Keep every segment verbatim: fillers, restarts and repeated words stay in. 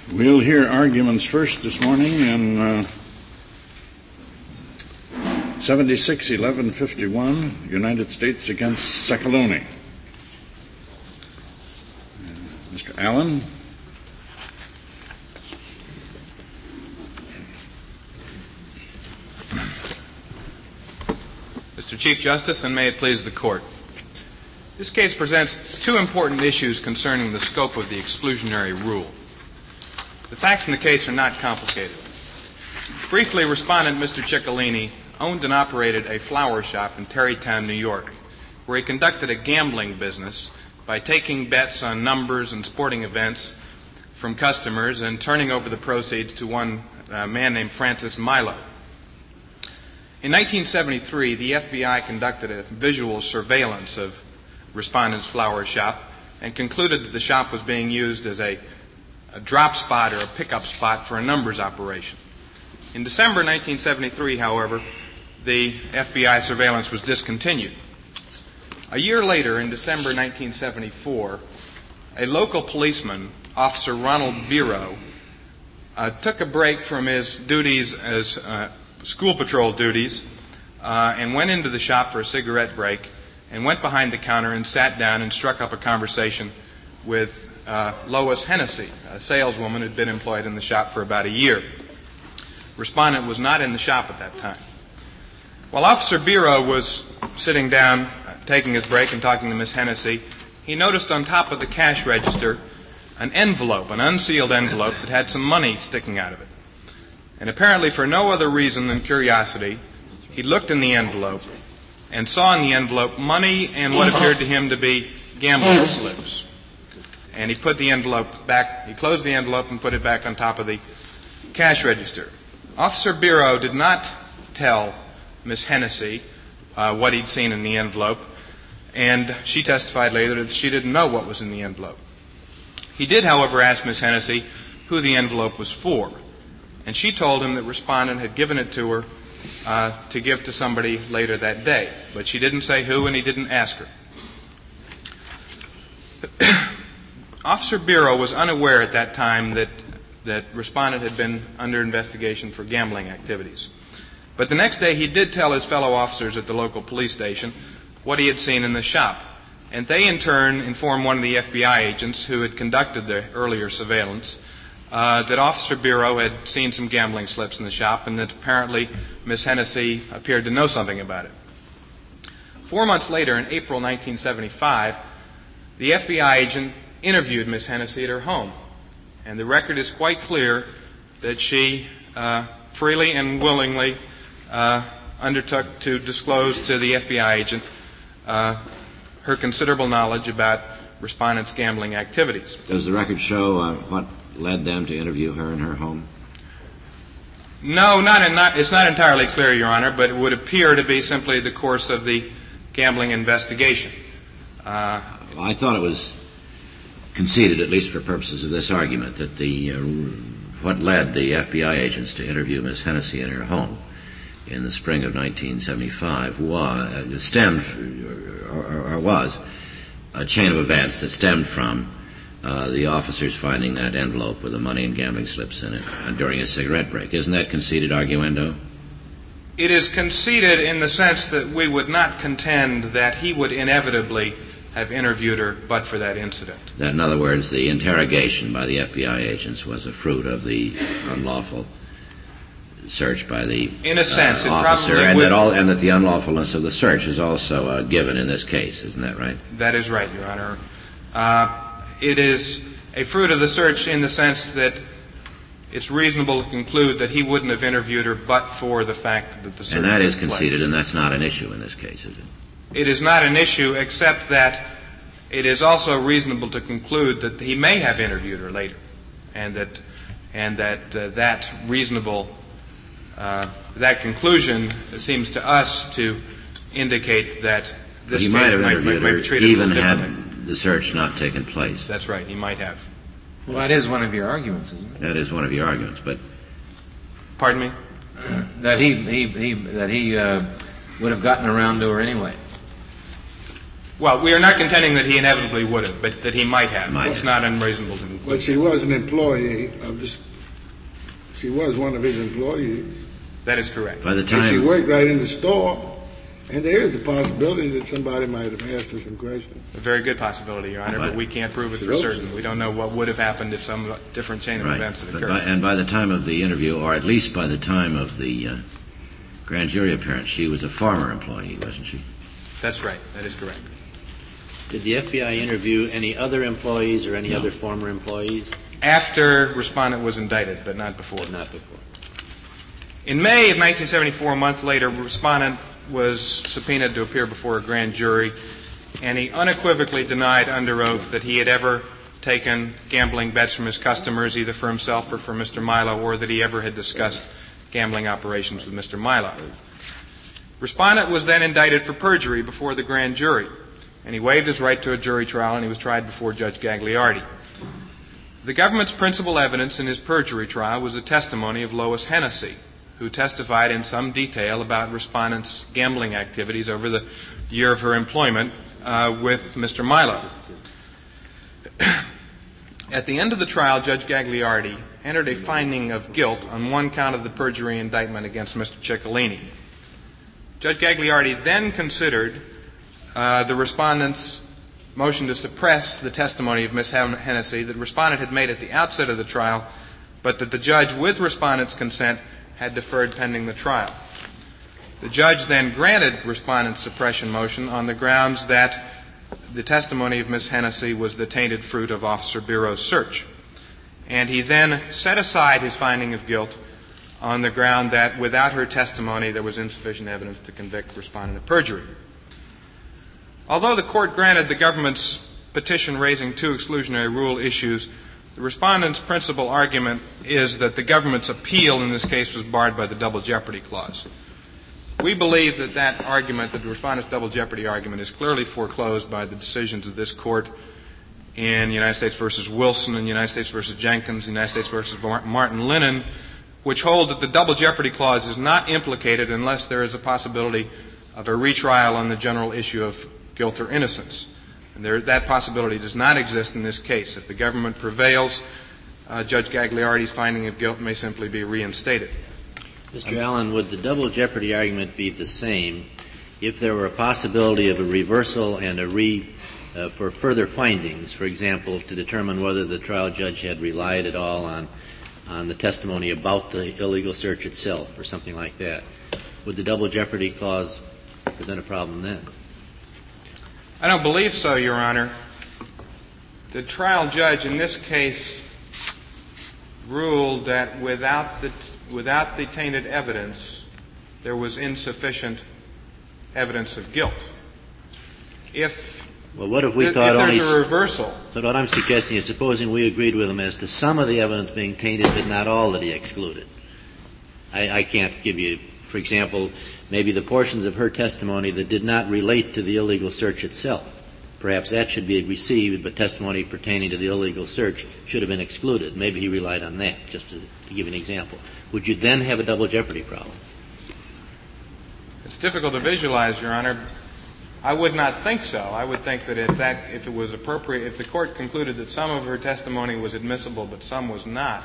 We'll hear arguments first this morning in uh, seventy-six eleven fifty-one, United States against Sacaloni. Uh, Mister Allen. Mister Chief Justice, and may it please the Court. This case presents two important issues concerning the scope of the exclusionary rule. The facts in the case are not complicated. Briefly, respondent Mister Ciccolini owned and operated a flower shop in Tarrytown, New York, where he conducted a gambling business by taking bets on numbers and sporting events from customers and turning over the proceeds to one uh, man named Francis Milo. In nineteen seventy-three, the F B I conducted a visual surveillance of respondent's flower shop and concluded that the shop was being used as a, a drop spot or a pickup spot for a numbers operation. In December nineteen seventy-three, however, the F B I surveillance was discontinued. A year later, in December nineteen seventy-four, a local policeman, Officer Ronald Biro, uh, took a break from his duties as uh, school patrol duties uh, and went into the shop for a cigarette break and went behind the counter and sat down and struck up a conversation with uh, Lois Hennessy, a saleswoman who had been employed in the shop for about a year. Respondent was not in the shop at that time. While Officer Biro was sitting down, uh, taking his break and talking to Miss Hennessy, he noticed on top of the cash register an envelope, an unsealed envelope that had some money sticking out of it. And apparently for no other reason than curiosity, he looked in the envelope and saw in the envelope money and what appeared to him to be gambling slips. And he put the envelope back, he closed the envelope and put it back on top of the cash register. Officer Biro did not tell Miss Hennessy uh, what he'd seen in the envelope, and she testified later that she didn't know what was in the envelope. He did, however, ask Miss Hennessy who the envelope was for, and she told him that respondent had given it to her uh, to give to somebody later that day, but she didn't say who and he didn't ask her. Officer Biro was unaware at that time that, that respondent had been under investigation for gambling activities. But the next day he did tell his fellow officers at the local police station what he had seen in the shop. And they in turn informed one of the F B I agents who had conducted the earlier surveillance uh, that Officer Biro had seen some gambling slips in the shop and that apparently Miss Hennessy appeared to know something about it. Four months later, in April nineteen seventy-five, the F B I agent interviewed Miss Hennessy at her home. And the record is quite clear that she uh, freely and willingly uh, undertook to disclose to the F B I agent uh, her considerable knowledge about respondent's gambling activities. Does the record show uh, what led them to interview her in her home? No, not, in, not it's not entirely clear, Your Honor, but it would appear to be simply the course of the gambling investigation. Uh, well, I thought it was conceded, at least for purposes of this argument, that the uh, what led the F B I agents to interview Miss Hennessy in her home in the spring of nineteen seventy-five was, uh, stemmed or, or, or was a chain of events that stemmed from uh, the officers finding that envelope with the money and gambling slips in it uh, during a cigarette break. Isn't that conceded arguendo? It is conceded in the sense that we would not contend that he would inevitably have interviewed her but for that incident. That, in other words, the interrogation by the F B I agents was a fruit of the unlawful search by the in a sense, uh, it officer, probably and would. that all, and that the unlawfulness of the search is also uh, given in this case. Isn't that right? That is right, Your Honor. Uh, it is a fruit of the search in the sense that it's reasonable to conclude that he wouldn't have interviewed her but for the fact that the search And that is took place. conceded, and that's not an issue in this case, is it? It is not an issue, except that it is also reasonable to conclude that he may have interviewed her later, and that and that uh, that reasonable uh, that conclusion seems to us to indicate that this he case might have might, interviewed might, might be her treated even a little had differently. the search not taken place. That's right. He might have. Well, that is one of your arguments, isn't it? That is one of your arguments, but Pardon me? that he he, he that he uh, would have gotten around to her anyway. Well, we are not contending that he inevitably would have, but that he might have. Might it's have. not unreasonable to conclude. But she was an employee of this. She was one of his employees. That is correct. By the And she time, worked right in the store. And there is a possibility that somebody might have asked her some questions. A very good possibility, Your Honor, but we can't prove it for certain. We don't know what would have happened if some different chain of right, events had but occurred. by, and by the time of the interview, or at least by the time of the uh, grand jury appearance, she was a former employee, wasn't she? That's right. That is correct. Did the F B I interview any other employees or any No. other former employees? After respondent was indicted, but not before. But not before. In May of nineteen seventy-four, a month later, respondent was subpoenaed to appear before a grand jury, and he unequivocally denied under oath that he had ever taken gambling bets from his customers, either for himself or for Mister Milo, or that he ever had discussed gambling operations with Mister Milo. Respondent was then indicted for perjury before the grand jury, and he waived his right to a jury trial, and he was tried before Judge Gagliardi. The government's principal evidence in his perjury trial was the testimony of Lois Hennessy, who testified in some detail about respondent's gambling activities over the year of her employment uh, with Mister Milo. At the end of the trial, Judge Gagliardi entered a finding of guilt on one count of the perjury indictment against Mister Ciccolini. Judge Gagliardi then considered uh, the respondent's motion to suppress the testimony of Miss Hennessy that respondent had made at the outset of the trial, but that the judge, with respondent's consent, had deferred pending the trial. The judge then granted respondent's suppression motion on the grounds that the testimony of Miss Hennessy was the tainted fruit of Officer Bureau's search. And he then set aside his finding of guilt on the ground that without her testimony there was insufficient evidence to convict respondent of perjury. Although the court granted the government's petition raising two exclusionary rule issues, the respondent's principal argument is that the government's appeal in this case was barred by the double jeopardy clause. We believe that that argument, that the respondent's double jeopardy argument, is clearly foreclosed by the decisions of this court in United States versus Wilson and United States versus Jenkins, United States versus Martin Lennon, which hold that the double jeopardy clause is not implicated unless there is a possibility of a retrial on the general issue of guilt or innocence. And there, that possibility does not exist in this case. If the government prevails, uh, Judge Gagliardi's finding of guilt may simply be reinstated. Mister Allen, would the double jeopardy argument be the same if there were a possibility of a reversal and a re uh, for further findings, for example, to determine whether the trial judge had relied at all on on the testimony about the illegal search itself or something like that? Would the double jeopardy clause present a problem then? I don't believe so, Your Honor. The trial judge in this case ruled that without the, t- without the tainted evidence, there was insufficient evidence of guilt. If, Well, what if we if, thought if only... there's a reversal, But what I'm suggesting is, supposing we agreed with him as to some of the evidence being tainted, but not all that he excluded. I, I can't give you, for example, maybe the portions of her testimony that did not relate to the illegal search itself. Perhaps that should be received, but testimony pertaining to the illegal search should have been excluded. Maybe he relied on that, just to, to give an example. Would you then have a double jeopardy problem? it's difficult to visualize, Your Honor. I would not think so. I would think that if that, if it was appropriate, if the court concluded that some of her testimony was admissible but some was not,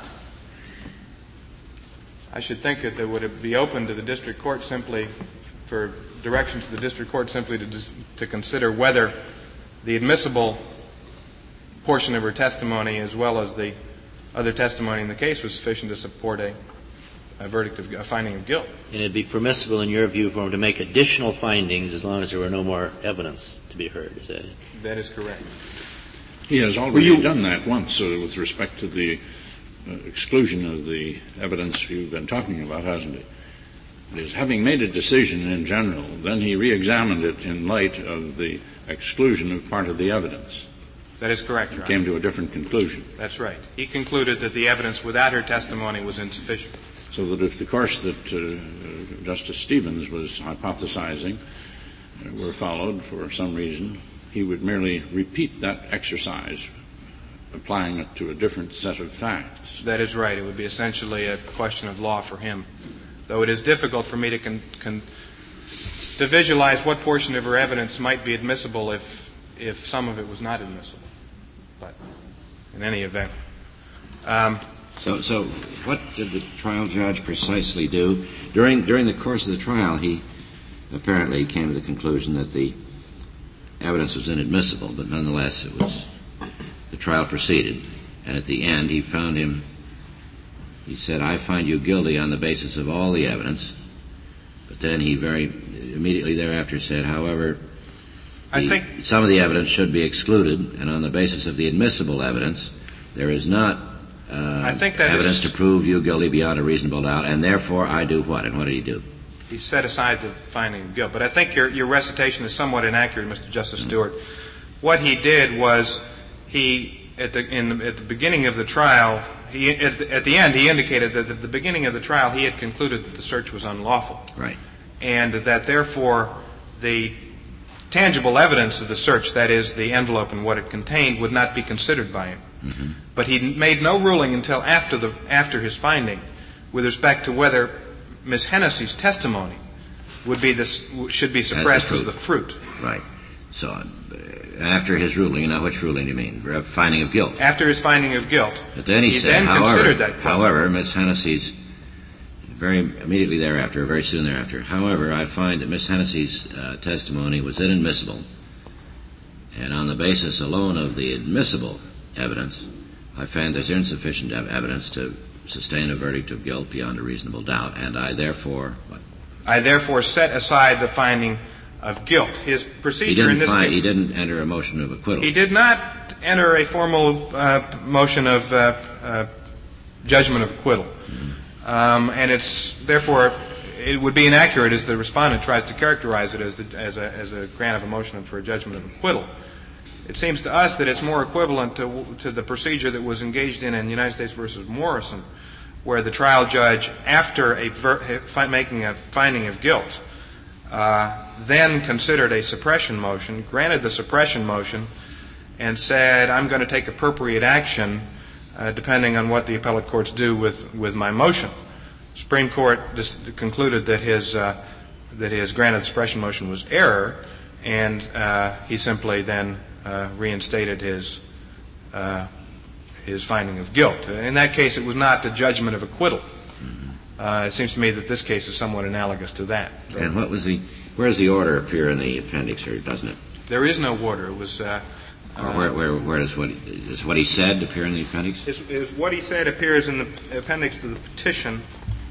I should think that it would be open to the district court simply for directions to the district court simply to dis- to consider whether the admissible portion of her testimony as well as the other testimony in the case was sufficient to support a, a verdict of a finding of guilt. And it'd be permissible, in your view, for him to make additional findings as long as there were no more evidence to be heard. Is that it? That is correct. He has already done that once uh, with respect to the uh, exclusion of the evidence you've been talking about, hasn't he? It is having made a decision in general, then he re-examined it in light of the exclusion of part of the evidence. That is correct, Your He Honor. came to a different conclusion. That's right. He concluded that the evidence without her testimony was insufficient. So that if the course that uh, Justice Stevens was hypothesizing uh, were followed for some reason, he would merely repeat that exercise, applying it to a different set of facts. That is right. It would be essentially a question of law for him. Though it is difficult for me to con- con- to visualize what portion of her evidence might be admissible if if some of it was not admissible. But in any event. Um, so, so what did the trial judge precisely do? During, during the course of the trial, he apparently came to the conclusion that the evidence was inadmissible, but nonetheless it was, the trial proceeded. And at the end, he found him, he said, I find you guilty on the basis of all the evidence. But then he very immediately thereafter said, however, I the, think some of the evidence should be excluded, and on the basis of the admissible evidence, there is not uh, I think that evidence is, to prove you guilty beyond a reasonable doubt, and therefore I do what? And what did he do? He set aside the finding of guilt. But I think your, your recitation is somewhat inaccurate, Mister Justice mm-hmm. Stewart. What he did was he, at the, in the, at the beginning of the trial, he, at, the, at the end, he indicated that at the beginning of the trial he had concluded that the search was unlawful. Right. And that therefore the tangible evidence of the search, that is, the envelope and what it contained, would not be considered by him. Mm-hmm. But he made no ruling until after the after his finding with respect to whether Miss Hennessy's testimony would be this should be suppressed as the fruit. Right. So uh, after his ruling, now which ruling do you mean? For a finding of guilt. After his finding of guilt. But then he, he said, then however, considered that guilt. However, Miss Hennessy's very immediately thereafter, very soon thereafter. However, I find that Miss Hennessy's uh, testimony was inadmissible, and on the basis alone of the admissible evidence, I find there's insufficient ev- evidence to sustain a verdict of guilt beyond a reasonable doubt, and I therefore... What? I therefore set aside the finding of guilt. His procedure he didn't in this find, case... He didn't enter a motion of acquittal. He did not enter a formal uh, motion of uh, uh, judgment of acquittal. Mm-hmm. Um, and it's, therefore, it would be inaccurate as the respondent tries to characterize it as, the, as, a, as a grant of a motion for a judgment of acquittal. It seems to us that it's more equivalent to, to the procedure that was engaged in in United States versus Morrison, where the trial judge, after a ver- making a finding of guilt, uh, then considered a suppression motion, granted the suppression motion, and said, I'm going to take appropriate action uh, depending on what the appellate courts do with, with my motion. The Supreme Court dis- concluded that his, uh, that his granted suppression motion was error, and uh, he simply then uh, reinstated his uh, his finding of guilt. In that case, it was not the judgment of acquittal. Uh, it seems to me that this case is somewhat analogous to that. So and what was the? Where does the order appear in the appendix, or doesn't it? There is no order. It was. Uh, or where, where, where does what does what he said appear in the appendix? Is, is what he said appears in the appendix to the petition.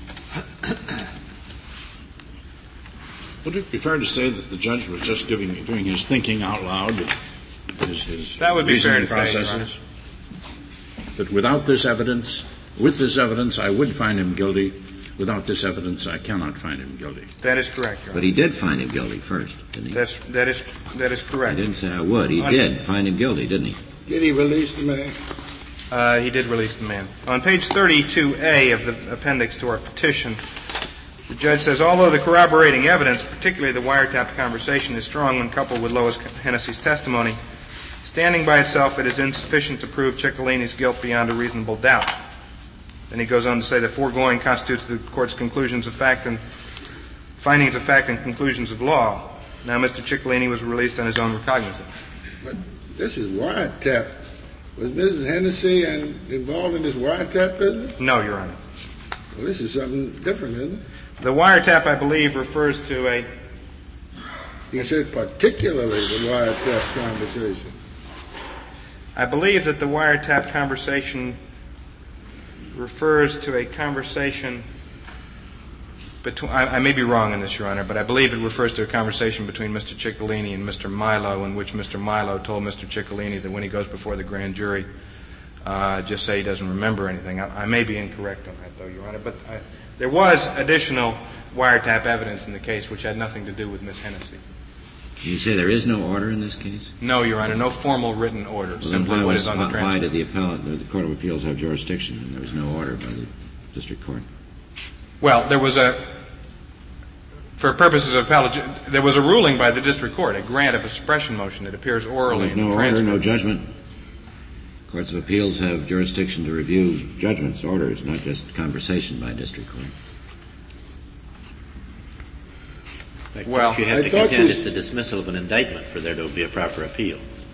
Would it be fair to say that the judge was just giving, doing his thinking out loud, his, his that would be fair to processes? Say, that without this evidence, with this evidence, I would find him guilty. Without this evidence, I cannot find him guilty. That is correct, Your Honor. But he did find him guilty first, didn't he? That's, that is that is correct. He didn't say I would. He On, did find him guilty, didn't he? Did he release the man? Uh, he did release the man. On page thirty-two A of the appendix to our petition, the judge says, although the corroborating evidence, particularly the wiretap conversation, is strong when coupled with Lois Hennessy's testimony, standing by itself, it is insufficient to prove Ciccolini's guilt beyond a reasonable doubt. Then he goes on to say the foregoing constitutes the court's conclusions of fact and findings of fact and conclusions of law. Now, Mister Ciccolini was released on his own recognizance. But this is wiretap. Was Missus Hennessy and involved in this wiretap business? No, Your Honor. Well, this is something different, isn't it? The wiretap, I believe, refers to a... He said particularly the wiretap conversation. I believe that the wiretap conversation refers to a conversation between... I, I may be wrong on this, Your Honor, but I believe it refers to a conversation between Mister Ciccolini and Mister Milo, in which Mister Milo told Mister Ciccolini that when he goes before the grand jury, uh, just say he doesn't remember anything. I, I may be incorrect on that, though, Your Honor, but I, there was additional wiretap evidence in the case which had nothing to do with Miss Hennessy. You say there is no order in this case? No, Your Honor, no formal written order. Well, simply what was, is on the why, transcript. why did the appellate, the Court of Appeals have jurisdiction and there was no order by the district court? Well, there was a, for purposes of appellate, there was a ruling by the district court, a grant of a suppression motion that appears orally There's in no the order, transcript. no judgment. Courts of Appeals have jurisdiction to review judgments, orders, not just conversation by district court. Fact, well, you have I to contend you... it's a dismissal of an indictment for there to be a proper appeal.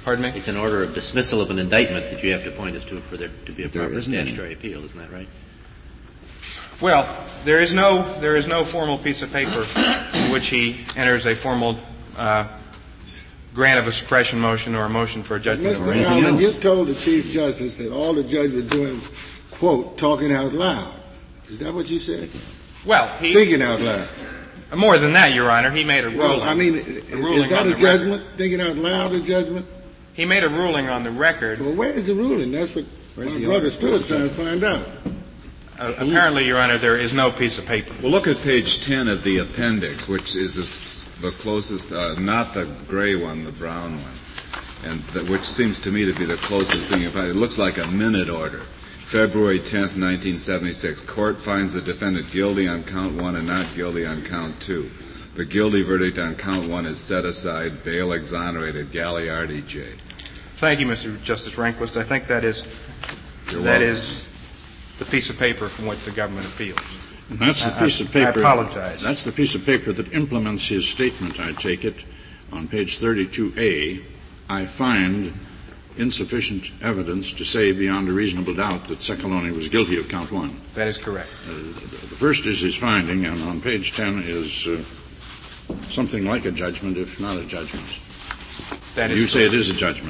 Pardon me? It's an order of dismissal of an indictment that you have to point us to for there to be a proper statutory appeal, isn't that right? Well, there is no there is no formal piece of paper in which he enters a formal uh, grant of a suppression motion or a motion for a judgment or anything Mister else. You told the Chief Justice that all the judge was doing, quote, talking out loud. Is that what you said? Well, he Thinking out loud. more than that, Your Honor. He made a ruling. Well, I mean, a is ruling that on a the judgment? record. Thinking out loud a judgment? He made a ruling on the record. Well, where is the ruling? That's what Where's my the brother order? stood trying to find out. Uh, apparently, Your Honor, there is no piece of paper. Well, look at page ten of the appendix, which is the, the closest, uh, not the gray one, the brown one, and the, which seems to me to be the closest thing. It looks like a minute order. February tenth, nineteen seventy-six. Court finds the defendant guilty on count one and not guilty on count two. The guilty verdict on count one is set aside. Bail exonerated. Gagliardi, J. Thank you, Mister Justice Rehnquist. I think that is You're that welcome. is the piece of paper from which the government appeals. And that's the I- piece I- of paper. I apologize. That's the piece of paper that implements his statement, I take it, on page thirty-two A. I find insufficient evidence to say beyond a reasonable doubt that Ciccolone was guilty of count one. That is correct. Uh, the first is his finding, and on page ten is uh, something like a judgment, if not a judgment. That is You say correct. it is a judgment.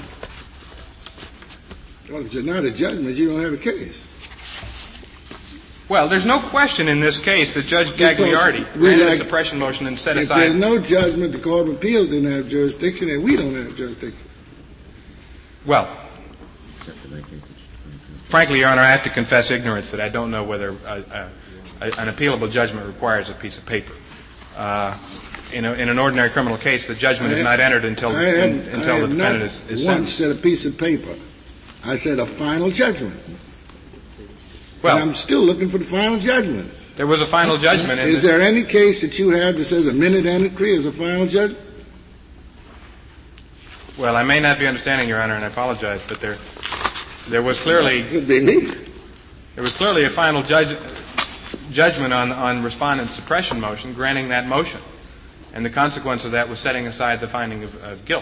Well, if it's not a judgment, you don't have a case. Well, there's no question in this case that Judge Because Gagliardi we granted a like- suppression motion and set If aside. there's no judgment, the Court of Appeals didn't have jurisdiction, and we don't have jurisdiction. Well, frankly, Your Honor, I have to confess ignorance that I don't know whether uh, uh, an appealable judgment requires a piece of paper. Uh, in, a, in an ordinary criminal case, the judgment is not entered until I the, had, in, until I the had defendant not is, is once sentenced. said a piece of paper. I said a final judgment. Well, and I'm still looking for the final judgment. there was a final judgment. In Is the, there any case that you have that says a minute entry is a final judgment? well, I may not be understanding, Your Honor, and I apologize, but there, there was clearly Could be me. there was clearly a final judge, judgment on on respondent's suppression motion, granting that motion, and the consequence of that was setting aside the finding of, of guilt.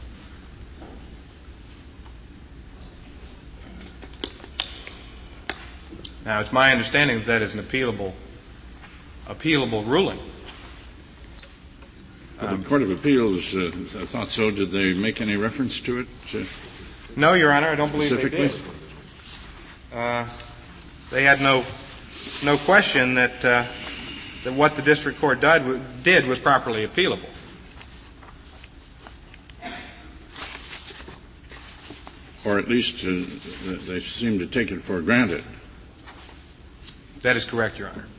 Now, it's my understanding that that is an appealable, appealable ruling. But the Court of Appeals uh, thought so. Did they make any reference to it? Uh, No, Your Honor, I don't believe they Specifically? did. Uh, they had no no question that uh, that what the district court did, did was properly appealable. or at least uh, they seem to take it for granted. That is correct, Your Honor.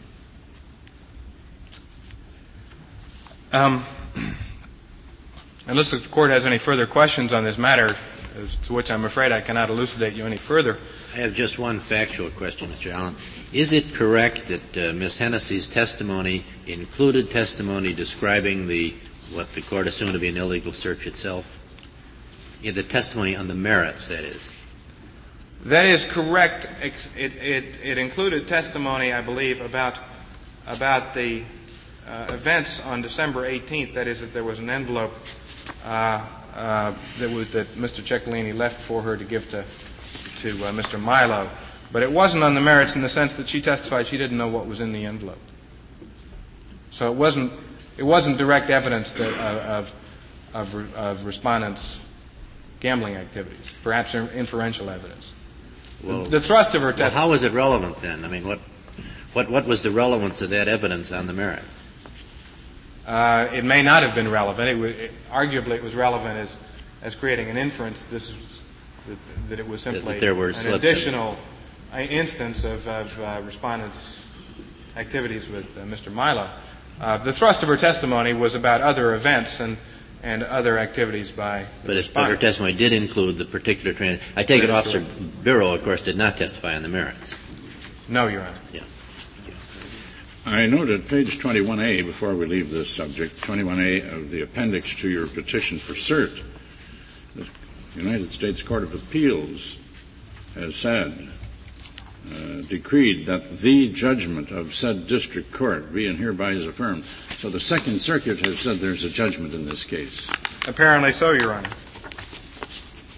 Um, unless the Court has any further questions on this matter, as to which I'm afraid I cannot elucidate you any further. I have just one factual question, Mister Allen. Is it correct that uh, Miz Hennessy's testimony included testimony describing the what the Court assumed to be an illegal search itself? Yeah, the testimony on the merits, that is. That is correct. It, it, it included testimony, I believe, about about the uh, events on December eighteenth. That is, that there was an envelope uh, uh, that was that Mister Ciccolini left for her to give to to uh, Mister Milo. But it wasn't on the merits in the sense that she testified she didn't know what was in the envelope. So it wasn't it wasn't direct evidence that, uh, of of of respondents' gambling activities, perhaps inferential evidence. Well, The thrust of her well, testimony. how was it relevant then? I mean, what, what, what was the relevance of that evidence on the merits? Uh, it may not have been relevant. It, w- it, arguably, it was relevant as, as creating an inference. This was, that, that it was simply that there were an slips additional uh, instance of, of uh, respondents' activities with uh, Mister Milo. Uh, the thrust of her testimony was about other events and and other activities by the But, it, but her respondent. testimony did include the particular trans. I take That it is Officer correct. Bureau, of course, did not testify on the merits. No, Your Honor. Yeah. I note at page twenty-one A, before we leave this subject, twenty-one A of the appendix to your petition for cert, the United States Court of Appeals has said, uh, decreed that the judgment of said district court be and hereby is affirmed. So the Second Circuit has said there's a judgment in this case. Apparently so, Your Honor.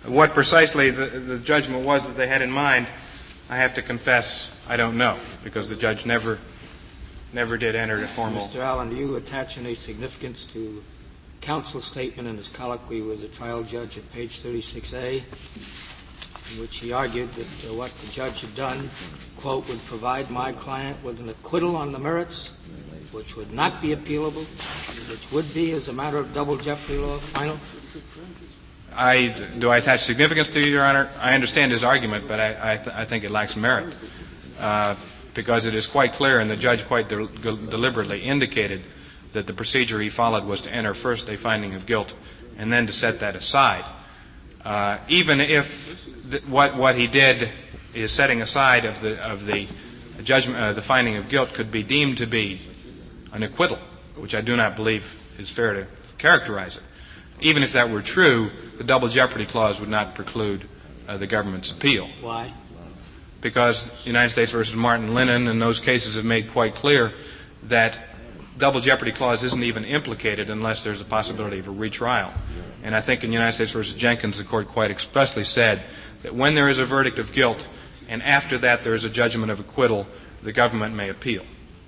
What precisely the, the judgment was that they had in mind, I have to confess, I don't know, because the judge never never did enter a formal... Mister Allen, do you attach any significance to counsel's statement in his colloquy with the trial judge at page thirty-six A, in which he argued that uh, what the judge had done, quote, would provide my client with an acquittal on the merits, which would not be appealable, which would be, as a matter of double jeopardy law, final? I, do I attach significance to it, Your Honor? I understand his argument, but I, I, th- I think it lacks merit, uh, because it is quite clear, and the judge quite de- deliberately indicated that the procedure he followed was to enter first a finding of guilt and then to set that aside. Uh, even if th- what what he did is setting aside of the of the judgment, uh, the finding of guilt could be deemed to be an acquittal, which I do not believe is fair to characterize it. Even if that were true, the double jeopardy clause would not preclude uh, the government's appeal. Why? Because United States versus Martin Lennon and those cases have made quite clear that double jeopardy clause isn't even implicated unless there's a possibility of a retrial. And I think in United States versus Jenkins, the court quite expressly said that when there is a verdict of guilt and after that there is a judgment of acquittal, the government may appeal.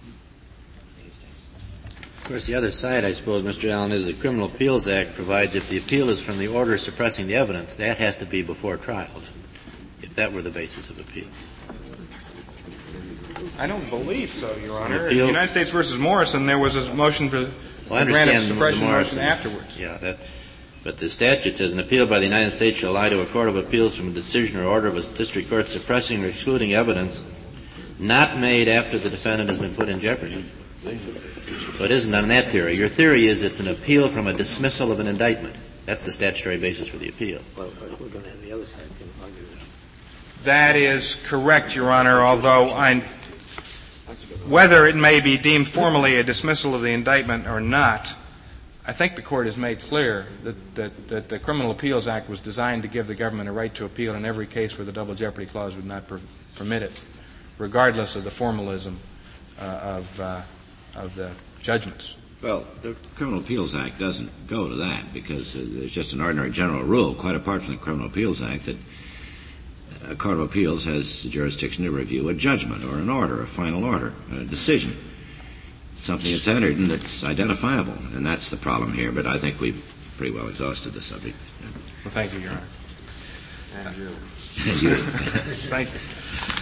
Of course, the other side, I suppose, Mister Allen, is the Criminal Appeals Act provides if the appeal is from the order suppressing the evidence, that has to be before trial, if that were the basis of appeal. I don't believe so, Your Honor. In United States versus Morrison, there was a motion for well, the grant of the suppression Morrison motion afterwards. Yeah, that, but the statute says an appeal by the United States shall lie to a court of appeals from a decision or order of a district court suppressing or excluding evidence not made after the defendant has been put in jeopardy. So it isn't on that theory. Your theory is it's an appeal from a dismissal of an indictment. That's the statutory basis for the appeal. Well, we're going to have the other side to argue that. That is correct, Your Honor, although I'm, whether it may be deemed formally a dismissal of the indictment or not, I think the Court has made clear that, that, that the Criminal Appeals Act was designed to give the government a right to appeal in every case where the double jeopardy clause would not per- permit it, regardless of the formalism uh, of, uh, of the judgments. Well, the Criminal Appeals Act doesn't go to that because uh, there's just an ordinary general rule, quite apart from the Criminal Appeals Act, that a court of appeals has the jurisdiction to review a judgment or an order, a final order, a decision, something that's entered and that's identifiable. And that's the problem here, but I think we've pretty well exhausted the subject. Well, thank you, Your Honor. And you. And you. Thank you.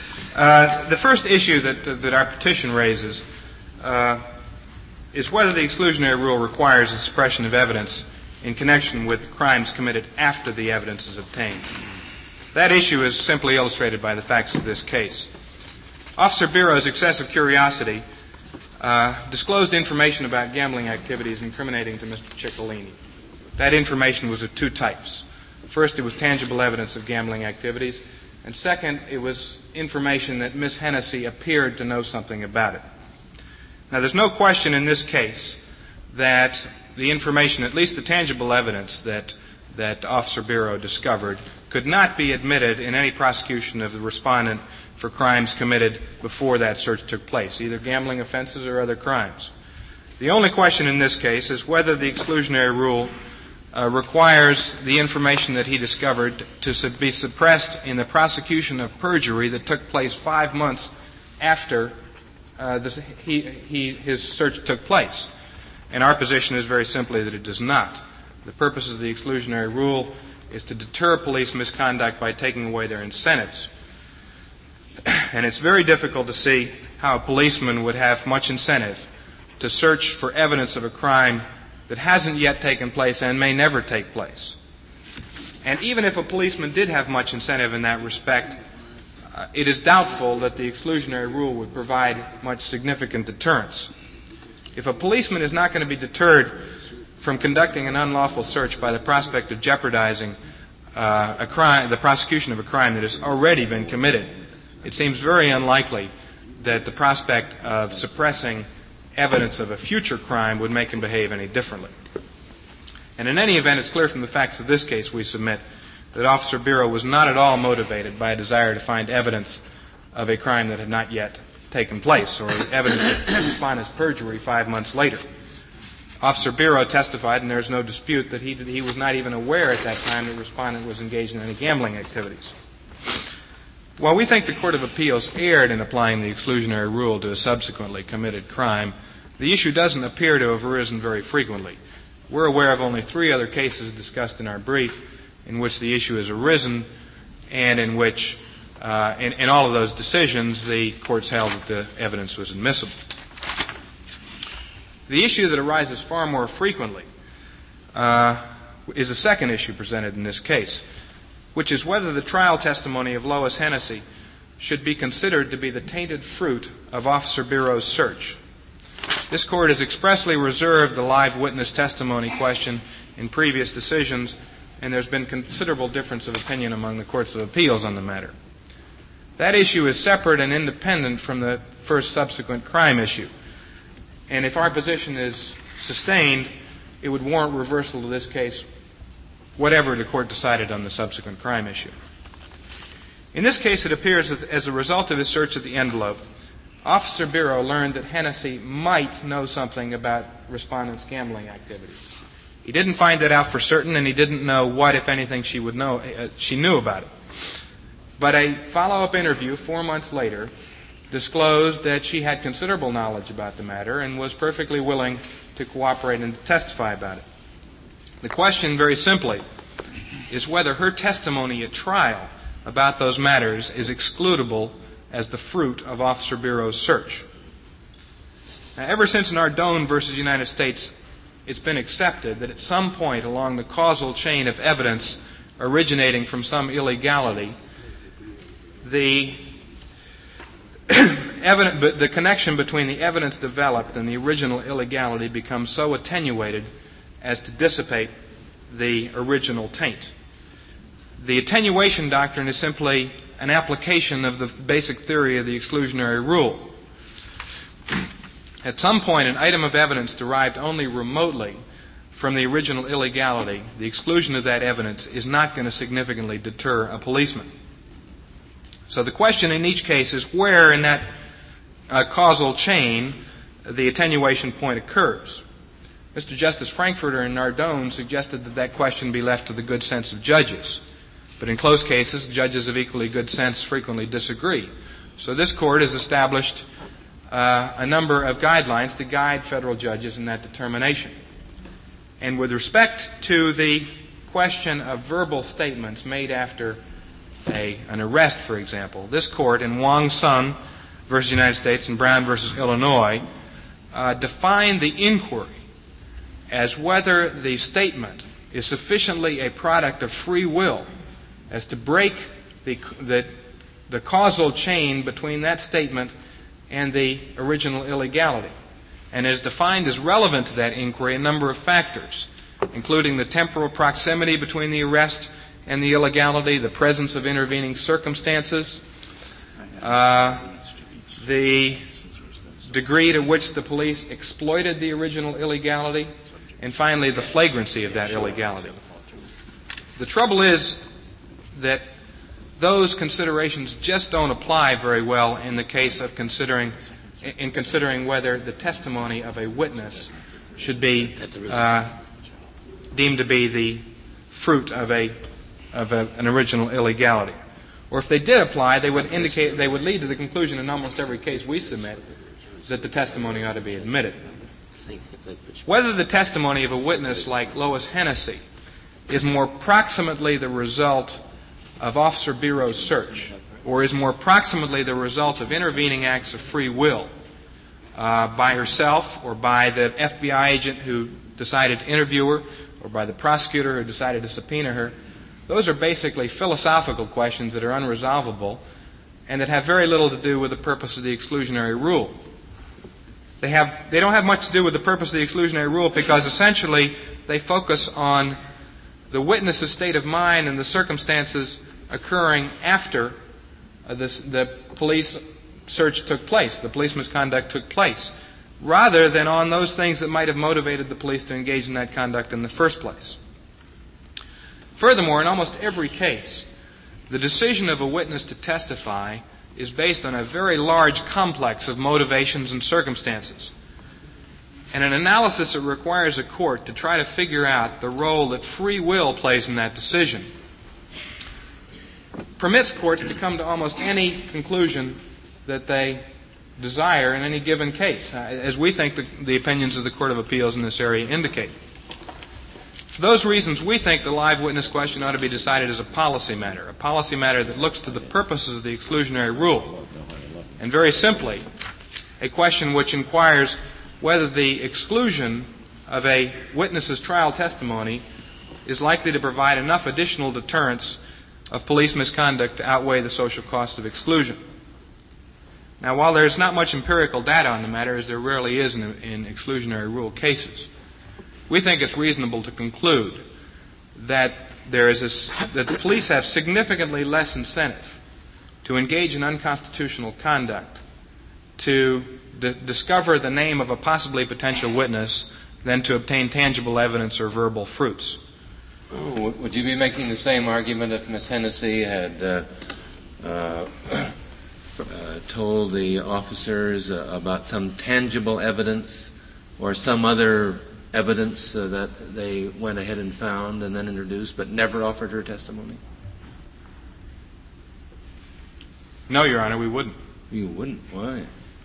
Uh, the first issue that, uh, that our petition raises uh, is whether the exclusionary rule requires the suppression of evidence in connection with crimes committed after the evidence is obtained. That issue is simply illustrated by the facts of this case. Officer Biro's excessive curiosity uh, disclosed information about gambling activities incriminating to Mister Ciccolini. That information was of two types. First, it was tangible evidence of gambling activities, and second, it was information that Miss Hennessy appeared to know something about it. Now, there's no question in this case that the information, at least the tangible evidence that that Officer Biro discovered, could not be admitted in any prosecution of the respondent for crimes committed before that search took place, either gambling offenses or other crimes. The only question in this case is whether the exclusionary rule uh, requires the information that he discovered to su- be suppressed in the prosecution of perjury that took place five months after uh, this, he, he, his search took place. And our position is very simply that it does not. The purpose of the exclusionary rule is to deter police misconduct by taking away their incentives. And it's very difficult to see how a policeman would have much incentive to search for evidence of a crime that hasn't yet taken place and may never take place. And even if a policeman did have much incentive in that respect, uh, it is doubtful that the exclusionary rule would provide much significant deterrence. If a policeman is not going to be deterred from conducting an unlawful search by the prospect of jeopardizing uh, a crime, the prosecution of a crime that has already been committed, it seems very unlikely that the prospect of suppressing evidence of a future crime would make him behave any differently. And in any event, it's clear from the facts of this case we submit that Officer Biro was not at all motivated by a desire to find evidence of a crime that had not yet taken place, or evidence of respondent's perjury five months later. Officer Biro testified, and there's no dispute, that he, did, he was not even aware at that time that the respondent was engaged in any gambling activities. While we think the Court of Appeals erred in applying the exclusionary rule to a subsequently committed crime, the issue doesn't appear to have arisen very frequently. We're aware of only three other cases discussed in our brief in which the issue has arisen, and in which, uh, in, in all of those decisions, the courts held that the evidence was admissible. The issue that arises far more frequently uh, is a second issue presented in this case, which is whether the trial testimony of Lois Hennessy should be considered to be the tainted fruit of Officer Biro's search. This Court has expressly reserved the live witness testimony question in previous decisions, and there's been considerable difference of opinion among the courts of appeals on the matter. That issue is separate and independent from the first subsequent crime issue. And if our position is sustained, it would warrant reversal of this case, whatever the court decided on the subsequent crime issue. In this case, it appears that as a result of his search of the envelope, Officer Biro learned that Hennessy might know something about respondent's gambling activities. He didn't find that out for certain, and he didn't know what, if anything, she would know. Uh, she knew about it. But a follow-up interview four months later disclosed that she had considerable knowledge about the matter and was perfectly willing to cooperate and to testify about it. The question, very simply, is whether her testimony at trial about those matters is excludable as the fruit of Officer Biro's search. Now, ever since Nardone versus United States, it's been accepted that at some point along the causal chain of evidence originating from some illegality, the Evident, the connection between the evidence developed and the original illegality becomes so attenuated as to dissipate the original taint. The attenuation doctrine is simply an application of the basic theory of the exclusionary rule. At some point, an item of evidence derived only remotely from the original illegality, the exclusion of that evidence is not going to significantly deter a policeman. So the question in each case is where in that uh, causal chain the attenuation point occurs. Mister Justice Frankfurter in Nardone suggested that that question be left to the good sense of judges. But in close cases, judges of equally good sense frequently disagree. So this Court has established uh, a number of guidelines to guide federal judges in that determination. And with respect to the question of verbal statements made after A, an arrest, for example, this Court in Wong Sun versus United States and Brown versus Illinois uh, defined the inquiry as whether the statement is sufficiently a product of free will as to break the, the, the causal chain between that statement and the original illegality, and is defined as relevant to that inquiry a number of factors, including the temporal proximity between the arrest and the illegality, the presence of intervening circumstances, uh, the degree to which the police exploited the original illegality, and finally the flagrancy of that illegality. The trouble is that those considerations just don't apply very well in the case of considering in considering whether the testimony of a witness should be uh, deemed to be the fruit of a of a, an original illegality. Or if they did apply, they would indicate, they would lead to the conclusion in almost every case we submit that the testimony ought to be admitted. Whether the testimony of a witness like Lois Hennessy is more proximately the result of Officer Biro's search, or is more proximately the result of intervening acts of free will uh, by herself, or by the F B I agent who decided to interview her, or by the prosecutor who decided to subpoena her, those are basically philosophical questions that are unresolvable and that have very little to do with the purpose of the exclusionary rule. They have, they don't have much to do with the purpose of the exclusionary rule because essentially they focus on the witness's state of mind and the circumstances occurring after uh, this, the police search took place, the police misconduct took place, rather than on those things that might have motivated the police to engage in that conduct in the first place. Furthermore, in almost every case, the decision of a witness to testify is based on a very large complex of motivations and circumstances. and an analysis that requires a court to try to figure out the role that free will plays in that decision permits courts to come to almost any conclusion that they desire in any given case, uh, as we think the, the opinions of the Court of Appeals in this area indicate. For those reasons, we think the live witness question ought to be decided as a policy matter, a policy matter that looks to the purposes of the exclusionary rule, and very simply, a question which inquires whether the exclusion of a witness's trial testimony is likely to provide enough additional deterrence of police misconduct to outweigh the social cost of exclusion. Now, while there's not much empirical data on the matter, as there rarely is in, in exclusionary rule cases, we think it's reasonable to conclude that there is a, that the police have significantly less incentive to engage in unconstitutional conduct to d- discover the name of a possibly potential witness than to obtain tangible evidence or verbal fruits. Oh, would you be making the same argument if Miss Hennessy had uh, uh, uh, told the officers uh, about some tangible evidence or some other evidence uh, that they went ahead and found and then introduced, but never offered her testimony? No, Your Honor, we wouldn't. You wouldn't? Why?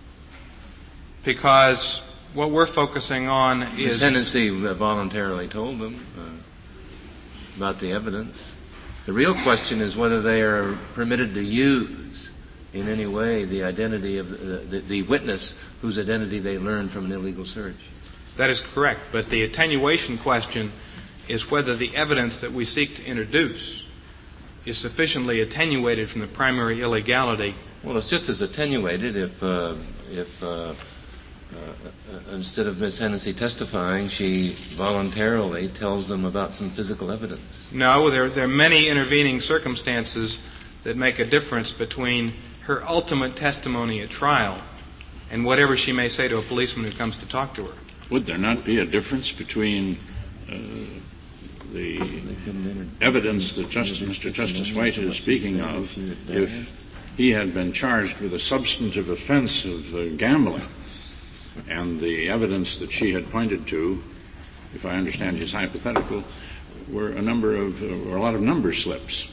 Because what we're focusing on is... Miss Hennessy voluntarily told them uh, about the evidence. The real question is whether they are permitted to use in any way the identity of the, the, the witness whose identity they learned from an illegal search. That is correct, but the attenuation question is whether the evidence that we seek to introduce is sufficiently attenuated from the primary illegality. Well, it's just as attenuated if, uh, if uh, uh, uh, instead of Miss Hennessy testifying, she voluntarily tells them about some physical evidence. No, there, there are many intervening circumstances that make a difference between her ultimate testimony at trial and whatever she may say to a policeman who comes to talk to her. Would there not be a difference between uh, the evidence that Justice, Mister Justice White is speaking of if he had been charged with a substantive offense of uh, gambling and the evidence that she had pointed to, if I understand his hypothetical, were a number of, uh, or a lot of number slips?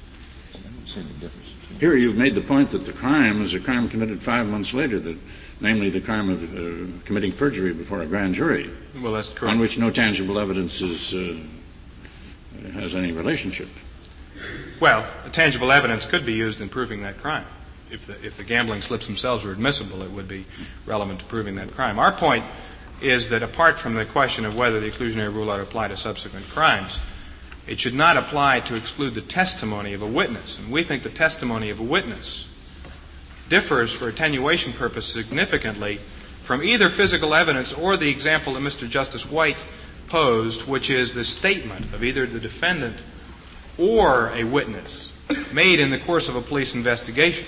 Here you've made the point that the crime is a crime committed five months later, that, namely the crime of uh, committing perjury before a grand jury. Well, that's correct. On which no tangible evidence is, uh, has any relationship. Well, tangible evidence could be used in proving that crime. If the, if the gambling slips themselves were admissible, it would be relevant to proving that crime. Our point is that apart from the question of whether the exclusionary rule ought to apply to subsequent crimes, it should not apply to exclude the testimony of a witness. And we think the testimony of a witness differs for attenuation purposes significantly from either physical evidence or the example that Mister Justice White posed, which is the statement of either the defendant or a witness made in the course of a police investigation.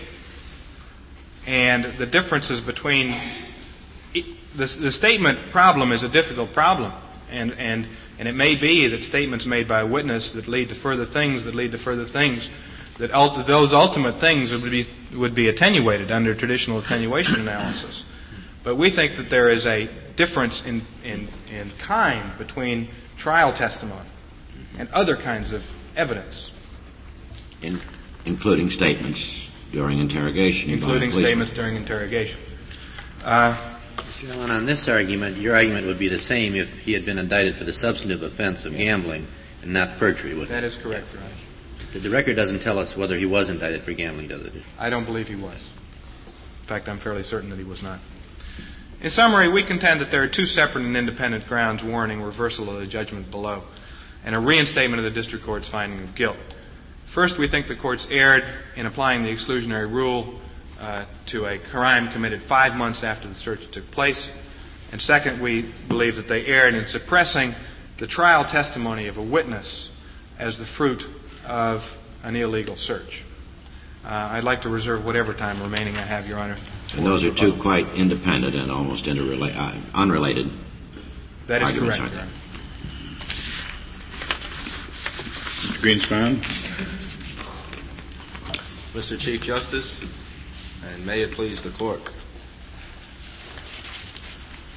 And the differences between the, the statement problem is a difficult problem, and, and, and it may be that statements made by a witness that lead to further things that lead to further things, that ult- those ultimate things would be, would be attenuated under traditional attenuation analysis. But we think that there is a difference in, in, in kind between trial testimony and other kinds of evidence. In, including statements during interrogation. Including statements during interrogation. Uh, Mister Allen, on this argument, your argument would be the same if he had been indicted for the substantive offense of gambling and not perjury, wouldn't it? That is correct, Your Honor. The, the record doesn't tell us whether he was indicted for gambling, does it? I don't believe he was. In fact, I'm fairly certain that he was not. In summary, we contend that there are two separate and independent grounds warranting reversal of the judgment below and a reinstatement of the district court's finding of guilt. First, we think the courts erred in applying the exclusionary rule uh, to a crime committed five months after the search took place. And second, we believe that they erred in suppressing the trial testimony of a witness as the fruit of an illegal search. Uh, I'd like to reserve whatever time remaining I have, Your Honor. And those are two quite independent and almost interrela- uh, unrelated That is arguments, correct, aren't Your they? Mister Greenspan. Mister Chief Justice, and may it please the Court.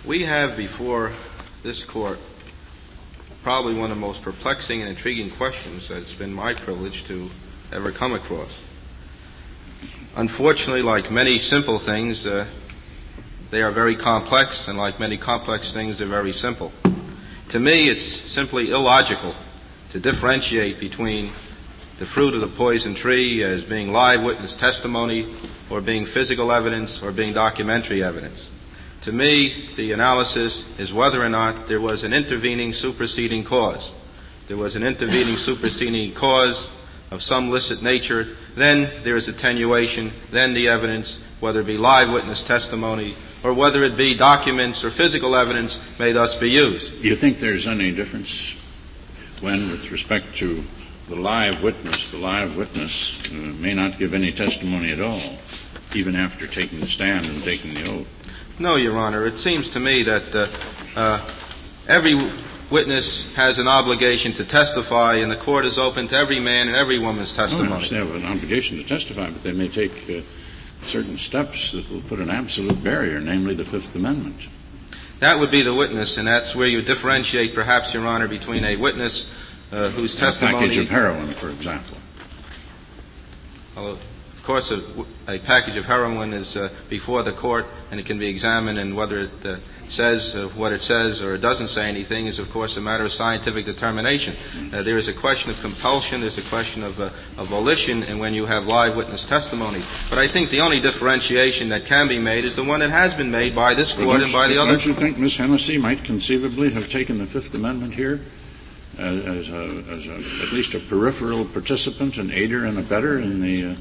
We have before this court probably one of the most perplexing and intriguing questions that it's been my privilege to ever come across. Unfortunately, like many simple things, uh, they are very complex, and like many complex things, they're very simple. To me, it's simply illogical to differentiate between the fruit of the poison tree as being live witness testimony or being physical evidence or being documentary evidence. To me, the analysis is whether or not there was an intervening superseding cause. There was an intervening superseding cause of some licit nature, then there is attenuation, then the evidence, whether it be live witness testimony or whether it be documents or physical evidence, may thus be used. Do you think there's any difference when, with respect to the live witness, the live witness uh, may not give any testimony at all, even after taking the stand and taking the oath? No, Your Honor. It seems to me that uh, uh, every witness has an obligation to testify, and the court is open to every man and every woman's testimony. Oh, they have an obligation to testify, but they may take uh, certain steps that will put an absolute barrier, namely the Fifth Amendment. That would be the witness, and that's where you differentiate, perhaps, Your Honor, between a witness uh, whose testimony... A package of heroin, for example. Although, of course, a, a package of heroin is uh, before the court, and it can be examined, and whether it uh, says uh, what it says or it doesn't say anything is, of course, a matter of scientific determination. Uh, there is a question of compulsion, there's a question of, uh, of volition, and when you have live witness testimony. But I think the only differentiation that can be made is the one that has been made by this court well, and by the other. Don't you think Miss Hennessy might conceivably have taken the Fifth Amendment here uh, as, a, as a, at least a peripheral participant, an aider and abetter in the... Uh,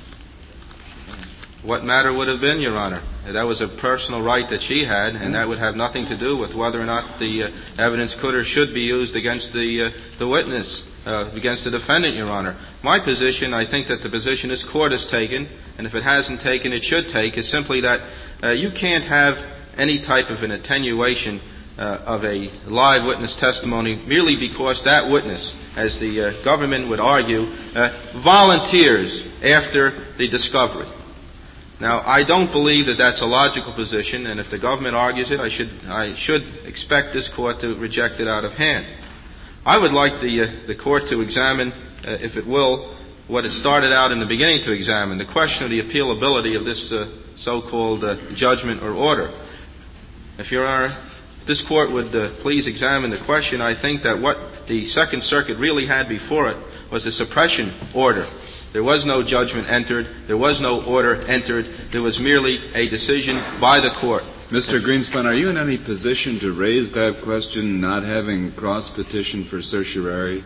What matter would have been, Your Honor? That was a personal right that she had, and that would have nothing to do with whether or not the uh, evidence could or should be used against the uh, the witness, uh, against the defendant, Your Honor. My position, I think that the position this court has taken, and if it hasn't taken, it should take, is simply that uh, you can't have any type of an attenuation uh, of a live witness testimony merely because that witness, as the uh, government would argue, uh, volunteers after the discovery. Now, I don't believe that that's a logical position, and if the government argues it, I should I should expect this court to reject it out of hand. I would like the uh, the court to examine, uh, if it will, what it started out in the beginning to examine, the question of the appealability of this uh, so-called uh, judgment or order. If Your Honor, if this court would uh, please examine the question, I think that what the Second Circuit really had before it was a suppression order. There was no judgment entered. There was no order entered. There was merely a decision by the court. Mister Greenspan, are you in any position to raise that question, not having cross-petition for certiorari?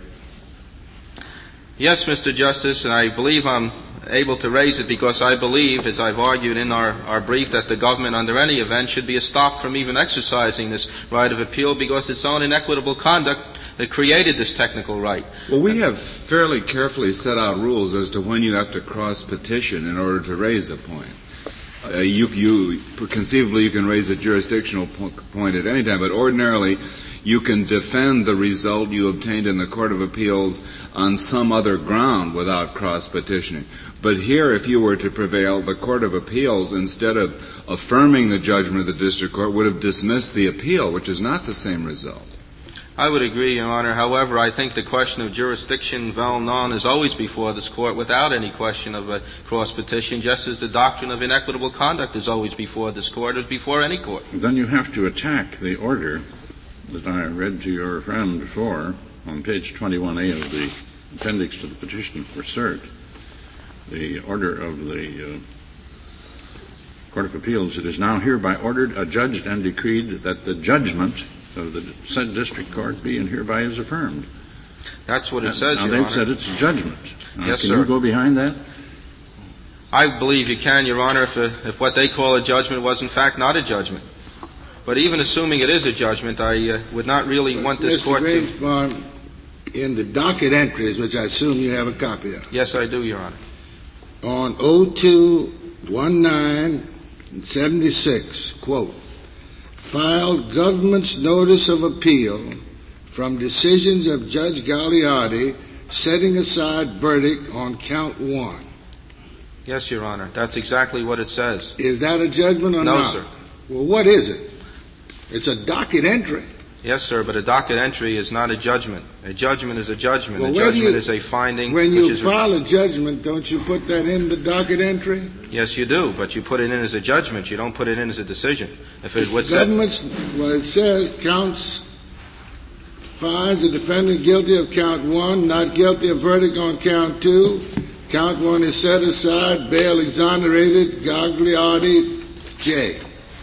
Yes, Mister Justice, and I believe I'm able to raise it because I believe, as I've argued in our, our brief, that the government under any event should be stopped from even exercising this right of appeal because its own inequitable conduct that created this technical right. Well, we have fairly carefully set out rules as to when you have to cross-petition in order to raise a point. Uh, you, you, conceivably, you can raise a jurisdictional po- point at any time, but ordinarily, you can defend the result you obtained in the Court of Appeals on some other ground without cross-petitioning. But here, if you were to prevail, the Court of Appeals, instead of affirming the judgment of the district court, would have dismissed the appeal, which is not the same result. I would agree, Your Honor. However, I think the question of jurisdiction, well known, is always before this court without any question of a cross-petition, just as the doctrine of inequitable conduct is always before this court, as before any court. Then you have to attack the order that I read to your friend before on page twenty-one A of the appendix to the petition for cert. The order of the uh, Court of Appeals, it is now hereby ordered, adjudged, and decreed that the judgment of the said district court be and hereby is affirmed. That's what it now, says, now Your they've Honor. said it's a judgment. Now, yes, can sir. you go behind that? I believe you can, Your Honor, if, uh, if what they call a judgment was in fact not a judgment. But even assuming it is a judgment, I uh, would not really want this Mister court Greenspan, to... in the docket entries, which I assume you have a copy of. Yes, I do, Your Honor. On oh two nineteen seventy-six, quote, filed government's notice of appeal from decisions of Judge Gagliardi setting aside verdict on count one. Yes, Your Honor. That's exactly what it says. Is that a judgment or no, not? No, sir. Well, what is it? It's a docket entry. Yes, sir, but a docket entry is not a judgment. A judgment is a judgment. Well, a judgment you, is a finding. When which you is file a judgment, don't you put that in the docket entry? Yes, you do, but you put it in as a judgment. You don't put it in as a decision. If it was government's, well, it says counts finds the defendant guilty of count one, not guilty of verdict on count two. Count one is set aside, bail exonerated, Gagliardi, J.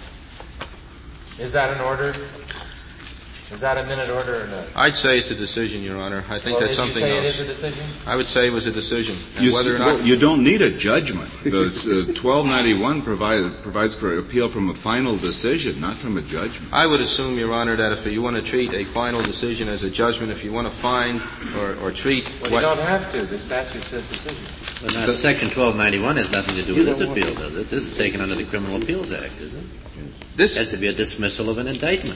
Is that an order? Is that a minute order or not? I'd say it's a decision, Your Honor. I think well, that's something you say else. It is a decision? I would say it was a decision. And you, whether or well, not you don't need a judgment. The uh, twelve ninety-one provide, provides for appeal from a final decision, not from a judgment. I would assume, Your Honor, that if you want to treat a final decision as a judgment, if you want to find or, or treat well, what... you don't have to. The statute says decision. But not, Section twelve ninety-one has nothing to do with this appeal, does it? This is taken under the Criminal Appeals Act, isn't it? This has to be a dismissal of an indictment.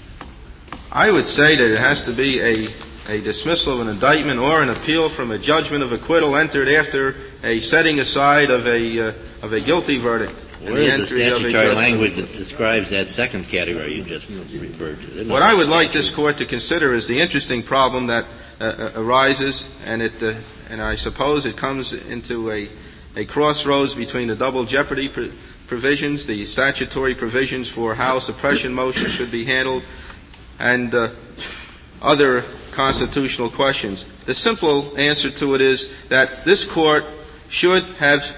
I would say that it has to be a, a dismissal of an indictment or an appeal from a judgment of acquittal entered after a setting aside of a uh, of a guilty verdict. Where is the statutory language that describes that second category you just referred to? No what I would like this Court to consider is the interesting problem that uh, uh, arises, and it uh, and I suppose it comes into a a crossroads between the double jeopardy pr- provisions, the statutory provisions for how suppression motions should be handled, and uh, other constitutional questions. The simple answer to it is that this Court should have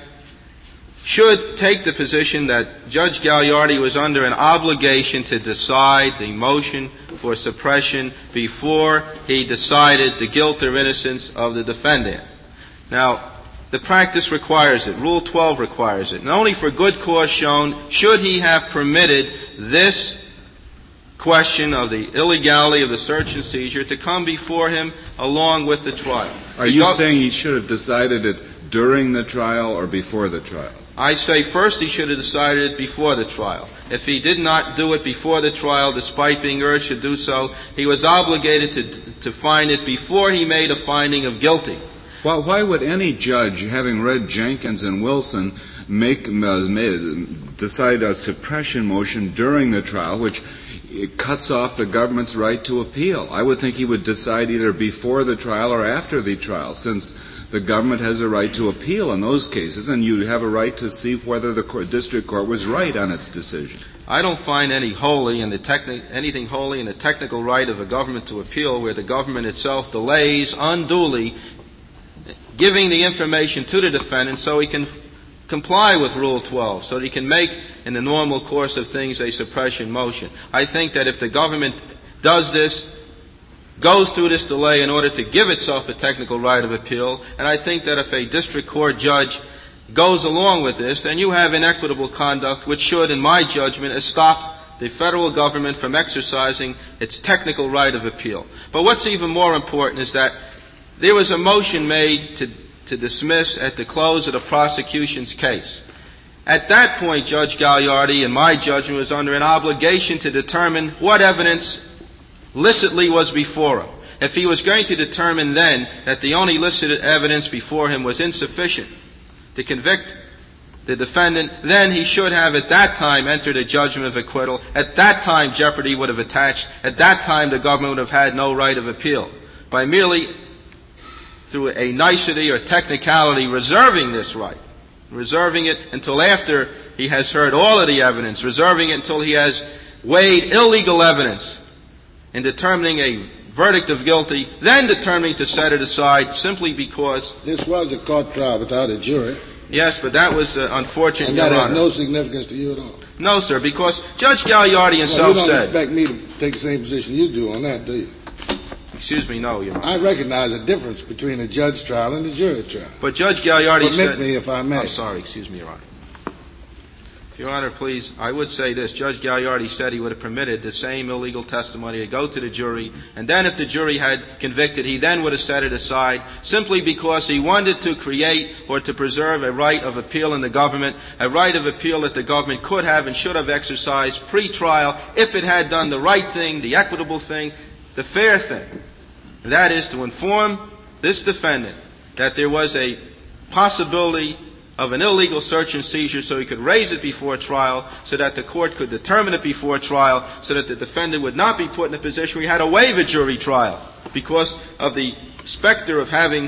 should take the position that Judge Gagliardi was under an obligation to decide the motion for suppression before he decided the guilt or innocence of the defendant. Now, the practice requires it. Rule twelve requires it. And only for good cause shown should he have permitted this question of the illegality of the search and seizure to come before him along with the trial. Are you go- saying he should have decided it during the trial or before the trial? I say first he should have decided it before the trial. If he did not do it before the trial, despite being urged to do so, he was obligated to to find it before he made a finding of guilty. Well, why would any judge, having read Jenkins and Wilson, make uh, decide a suppression motion during the trial, which it cuts off the government's right to appeal? I would think he would decide either before the trial or after the trial, since the government has a right to appeal in those cases, and you have a right to see whether the court, district court was right on its decision. I don't find any holy in the techni- anything holy in the technical right of a government to appeal where the government itself delays unduly giving the information to the defendant so he can f- comply with Rule twelve, so that he can make, in the normal course of things, a suppression motion. I think that if the government does this, goes through this delay in order to give itself a technical right of appeal, and I think that if a district court judge goes along with this, then you have inequitable conduct which should, in my judgment, have stopped the federal government from exercising its technical right of appeal. But what's even more important is that there was a motion made to, to dismiss at the close of the prosecution's case. At that point, Judge Gagliardi, in my judgment, was under an obligation to determine what evidence licitly was before him. If he was going to determine then that the only licit evidence before him was insufficient to convict the defendant, then he should have at that time entered a judgment of acquittal. At that time, jeopardy would have attached. At that time, the government would have had no right of appeal. By merely, through a nicety or technicality, reserving this right, reserving it until after he has heard all of the evidence, reserving it until he has weighed illegal evidence in determining a verdict of guilty, then determining to set it aside simply because... This was a court trial without a jury. Yes, but that was uh, unfortunate, and that Your has Honor. no significance to you at all? No, sir, because Judge Gagliardi himself well, you don't said... expect me to take the same position you do on that, do you? Excuse me, no, Your Honor. I recognize a difference between a judge trial and a jury trial. But Judge Gagliardi Permit said... Permit me, if I may. I'm sorry, excuse me, Your Honor. Your Honor, please, I would say this. Judge Gagliardi said he would have permitted the same illegal testimony to go to the jury, and then if the jury had convicted, he then would have set it aside simply because he wanted to create or to preserve a right of appeal in the government, a right of appeal that the government could have and should have exercised pre-trial if it had done the right thing, the equitable thing, the fair thing. And that is to inform this defendant that there was a possibility of an illegal search and seizure so he could raise it before trial, so that the court could determine it before trial, so that the defendant would not be put in a position where he had to waive a jury trial because of the specter of having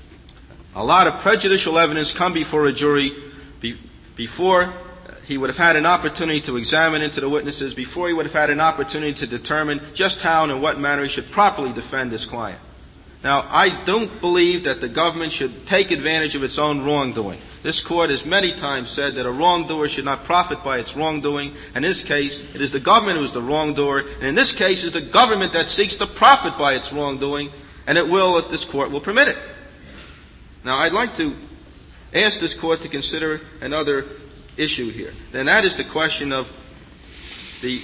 a lot of prejudicial evidence come before a jury be, before he would have had an opportunity to examine into the witnesses, before he would have had an opportunity to determine just how and in what manner he should properly defend his client. Now, I don't believe that the government should take advantage of its own wrongdoing. This court has many times said that a wrongdoer should not profit by its wrongdoing. In this case, it is the government who is the wrongdoer, and in this case, it is the government that seeks to profit by its wrongdoing, and it will if this court will permit it. Now, I'd like to ask this court to consider another issue here, and that is the question of the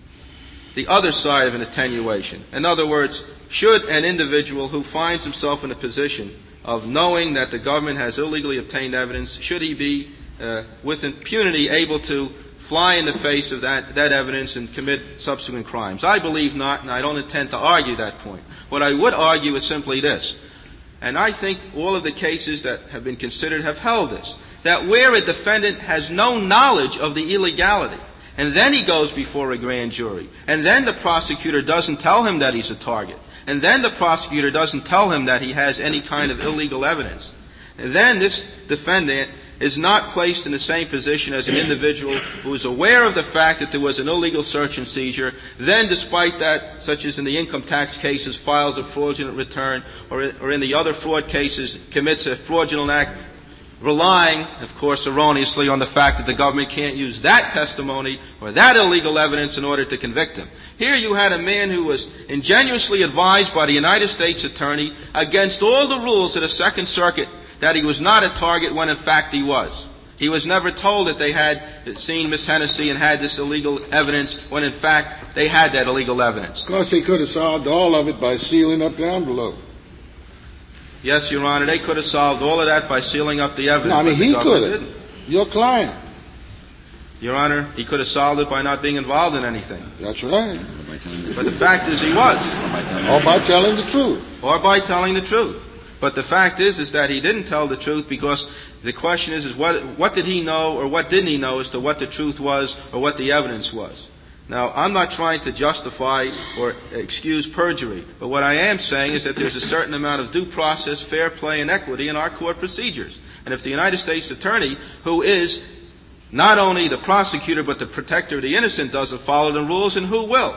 the other side of an attenuation. In other words, should an individual who finds himself in a position of knowing that the government has illegally obtained evidence, should he be uh, with impunity able to fly in the face of that, that evidence and commit subsequent crimes? I believe not, and I don't intend to argue that point. What I would argue is simply this, and I think all of the cases that have been considered have held this, that where a defendant has no knowledge of the illegality, and then he goes before a grand jury, and then the prosecutor doesn't tell him that he's a target, and then the prosecutor doesn't tell him that he has any kind of illegal evidence, and then this defendant is not placed in the same position as an individual who is aware of the fact that there was an illegal search and seizure, then despite that, such as in the income tax cases, files a fraudulent return, or, or in the other fraud cases, commits a fraudulent act, relying, of course, erroneously on the fact that the government can't use that testimony or that illegal evidence in order to convict him. Here you had a man who was ingenuously advised by the United States Attorney against all the rules of the Second Circuit that he was not a target when in fact he was. He was never told that they had seen Miss Hennessy and had this illegal evidence when in fact they had that illegal evidence. Of course, they could have solved all of it by sealing up the envelope. Yes, Your Honor, they could have solved all of that by sealing up the evidence. No, I mean, he could have. Didn't. Your client. Your Honor, he could have solved it by not being involved in anything. That's right. But the fact is he was. Or by telling the truth. Or by telling the truth. But the fact is, is that he didn't tell the truth because the question is, is what, what did he know or what didn't he know as to what the truth was or what the evidence was. Now, I'm not trying to justify or excuse perjury, but what I am saying is that there's a certain amount of due process, fair play, and equity in our court procedures. And if the United States Attorney, who is not only the prosecutor but the protector of the innocent, doesn't follow the rules, then who will?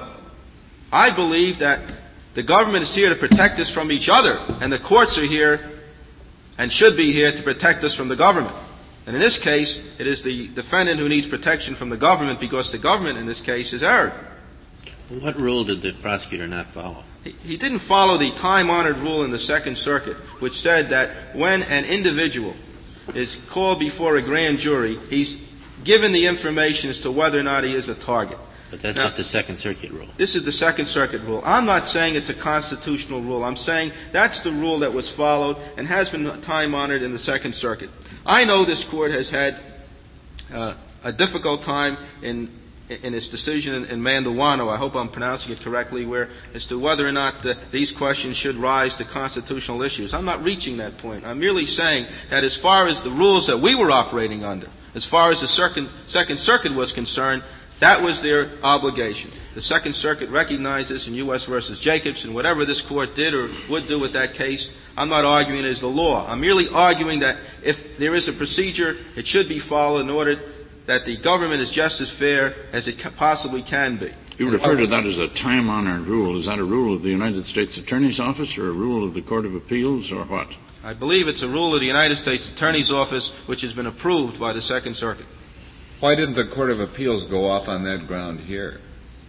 I believe that the government is here to protect us from each other, and the courts are here and should be here to protect us from the government. And in this case, it is the defendant who needs protection from the government because the government in this case is erred. What rule did the prosecutor not follow? He, he didn't follow the time-honored rule in the Second Circuit, which said that when an individual is called before a grand jury, he's given the information as to whether or not he is a target. But that's now, just a Second Circuit rule. This is the Second Circuit rule. I'm not saying it's a constitutional rule. I'm saying that's the rule that was followed and has been time-honored in the Second Circuit. I know this Court has had uh, a difficult time in in its decision in, in Mandelwano, I hope I'm pronouncing it correctly, where as to whether or not the, these questions should rise to constitutional issues. I'm not reaching that point. I'm merely saying that as far as the rules that we were operating under, as far as the Second, Second Circuit was concerned, that was their obligation. The Second Circuit recognized this in U S versus Jacobs, and whatever this Court did or would do with that case, I'm not arguing it as the law. I'm merely arguing that if there is a procedure, it should be followed in order that the government is just as fair as it possibly can be. You refer to that as a time-honored rule. Is that a rule of the United States Attorney's Office or a rule of the Court of Appeals or what? I believe it's a rule of the United States Attorney's Office which has been approved by the Second Circuit. Why didn't the Court of Appeals go off on that ground here?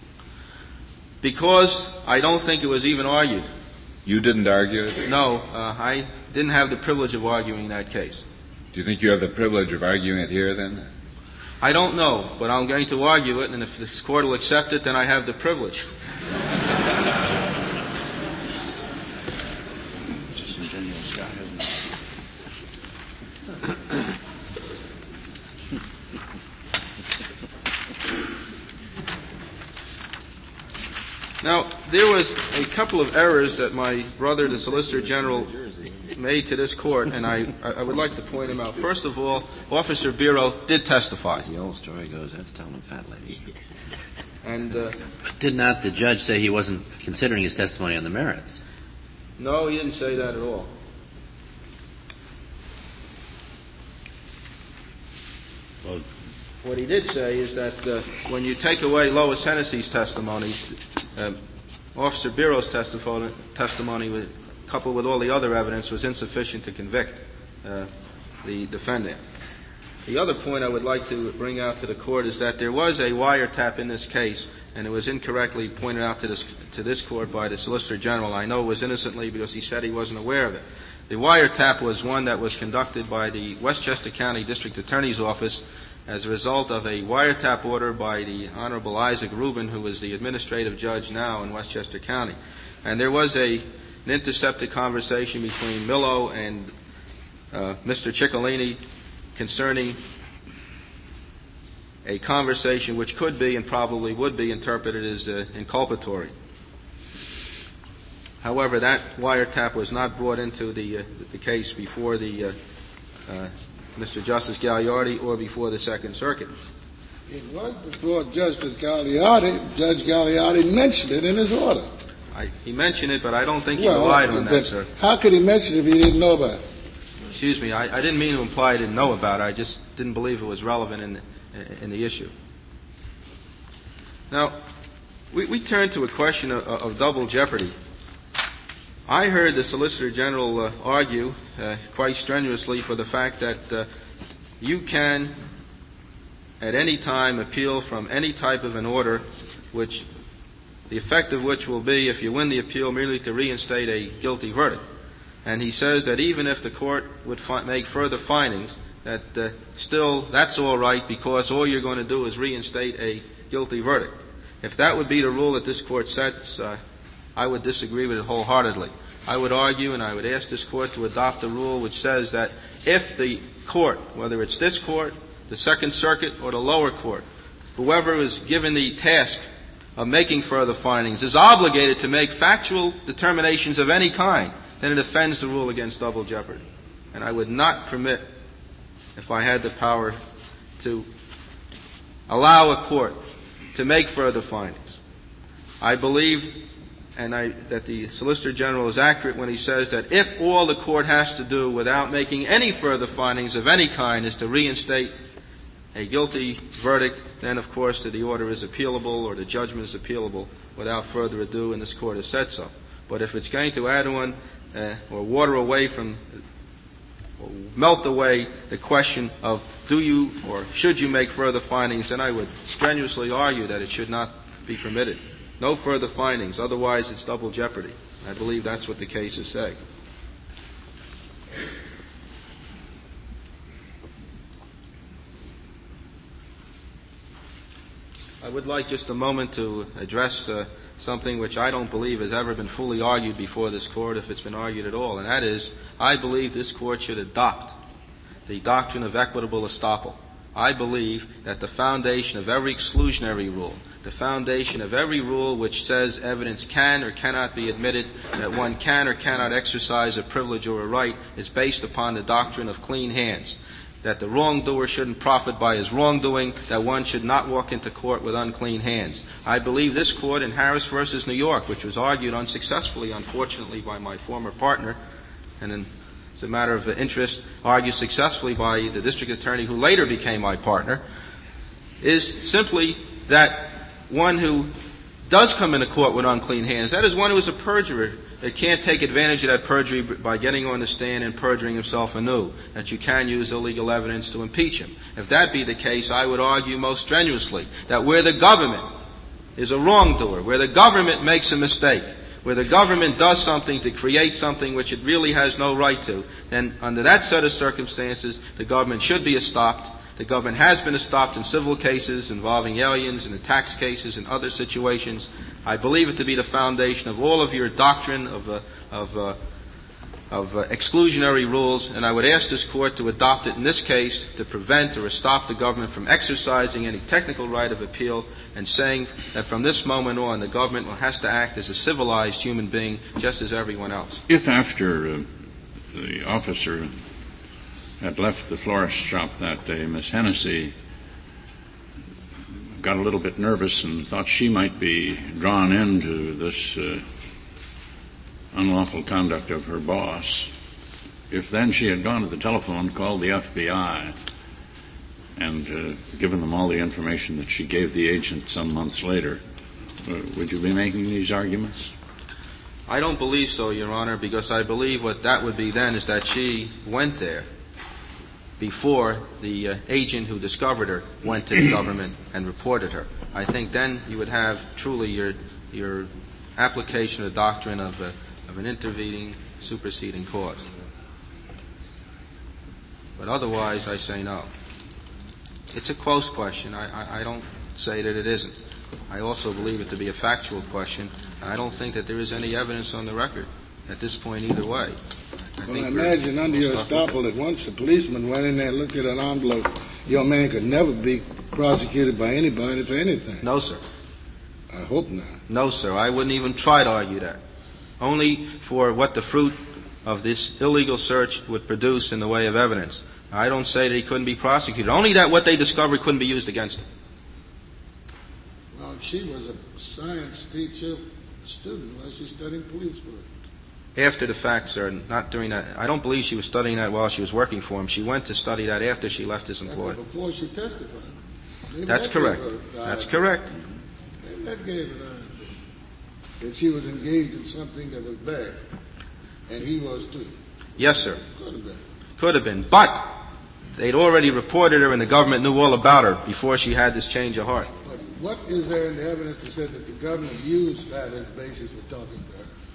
Because I don't think it was even argued. You didn't argue it? No, uh, I didn't have the privilege of arguing that case. Do you think you have the privilege of arguing it here, then? I don't know, but I'm going to argue it, and if this Court will accept it, then I have the privilege. Disingenuous guy, isn't he? Now, there was a couple of errors that my brother, the Solicitor General, made to this court, and I, I would like to point them out. First of all, Officer Biro did testify. As the old story goes, that's telling him fat lady. And uh, did not the judge say he wasn't considering his testimony on the merits? No, he didn't say that at all. Well, what he did say is that uh, when you take away Lois Hennessy's testimony, uh, Officer Biro's testifoni- testimony, with, coupled with all the other evidence, was insufficient to convict uh, the defendant. The other point I would like to bring out to the court is that there was a wiretap in this case, and it was incorrectly pointed out to this, to this court by the Solicitor General. I know it was innocently because he said he wasn't aware of it. The wiretap was one that was conducted by the Westchester County District Attorney's Office as a result of a wiretap order by the Honorable Isaac Rubin, who is the administrative judge now in Westchester County. And there was a, an intercepted conversation between Millo and uh, Mister Ciccolini concerning a conversation which could be and probably would be interpreted as uh, inculpatory. However, that wiretap was not brought into the, uh, the case before the uh, uh, Mister Justice Gagliardi or before the Second Circuit. It was before Justice Gagliardi. Judge Gagliardi mentioned it in his order. I, he mentioned it, but I don't think he well, relied on that, that, sir. How could he mention it if he didn't know about it? Excuse me, I, I didn't mean to imply I didn't know about it. I just didn't believe it was relevant in, in the issue. Now, we, we turn to a question of, of double jeopardy. I heard the Solicitor General uh, argue uh, quite strenuously for the fact that uh, you can at any time appeal from any type of an order which the effect of which will be, if you win the appeal, merely to reinstate a guilty verdict. And he says that even if the court would fi- make further findings, that uh, still that's all right because all you're going to do is reinstate a guilty verdict. If that would be the rule that this court sets, uh, I would disagree with it wholeheartedly. I would argue and I would ask this court to adopt a rule which says that if the court, whether it's this court, the Second Circuit, or the lower court, whoever is given the task of making further findings is obligated to make factual determinations of any kind, then it offends the rule against double jeopardy. And I would not permit, if I had the power, to allow a court to make further findings. I believe and I, that the Solicitor General is accurate when he says that if all the court has to do without making any further findings of any kind is to reinstate a guilty verdict, then of course the order is appealable or the judgment is appealable without further ado, and this court has said so. But if it's going to add on uh, or water away from, or melt away the question of do you or should you make further findings, then I would strenuously argue that it should not be permitted. No further findings, otherwise it's double jeopardy. I believe that's what the cases say. I would like just a moment to address uh, something which I don't believe has ever been fully argued before this court, if it's been argued at all, and that is, I believe this court should adopt the doctrine of equitable estoppel. I believe that the foundation of every exclusionary rule, the foundation of every rule which says evidence can or cannot be admitted, that one can or cannot exercise a privilege or a right, is based upon the doctrine of clean hands. That the wrongdoer shouldn't profit by his wrongdoing, that one should not walk into court with unclean hands. I believe this court in Harris versus New York, which was argued unsuccessfully, unfortunately, by my former partner, and in It's a matter of interest, argued successfully by the district attorney who later became my partner, is simply that one who does come into court with unclean hands, that is one who is a perjurer, that can't take advantage of that perjury by getting on the stand and perjuring himself anew, that you can use illegal evidence to impeach him. If that be the case, I would argue most strenuously that where the government is a wrongdoer, where the government makes a mistake, where the government does something to create something which it really has no right to, then under that set of circumstances, the government should be estopped. The government has been estopped in civil cases involving aliens and in tax cases and other situations. I believe it to be the foundation of all of your doctrine of, uh, of uh, of uh, exclusionary rules, and I would ask this Court to adopt it in this case to prevent or stop the government from exercising any technical right of appeal and saying that from this moment on the government has to act as a civilized human being just as everyone else. If after uh, the officer had left the florist shop that day, Miss Hennessy got a little bit nervous and thought she might be drawn into this uh, unlawful conduct of her boss, if then she had gone to the telephone, called the F B I, and uh, given them all the information that she gave the agent some months later, uh, would you be making these arguments? I don't believe so, Your Honor, because I believe what that would be then is that she went there before the uh, agent who discovered her went to the government and reported her. I think then you would have truly your your application of the doctrine of, uh, of an intervening, superseding cause. But otherwise, I say no. It's a close question. I, I, I don't say that it isn't. I also believe it to be a factual question. I don't think that there is any evidence on the record at this point either way. I well, I imagine under your estoppel that once the policeman went in there and looked at an envelope, your man could never be prosecuted by anybody for anything. No, sir. I hope not. No, sir. I wouldn't even try to argue that. Only for what the fruit of this illegal search would produce in the way of evidence. I don't say that he couldn't be prosecuted. Only that what they discovered couldn't be used against him. Well, she was a science teacher student. Was she studying police work? After the fact, sir, not during that. I don't believe she was studying that while she was working for him. She went to study that after she left his employ. Before she testified. Maybe That's that correct. Her, uh, That's correct. Maybe that gave her the that she was engaged in something that was bad. And he was too. Yes, sir. Could have been. Could have been. But they'd already reported her and the government knew all about her before she had this change of heart. But what is there in the evidence that said that the government used that as basis for talking to her?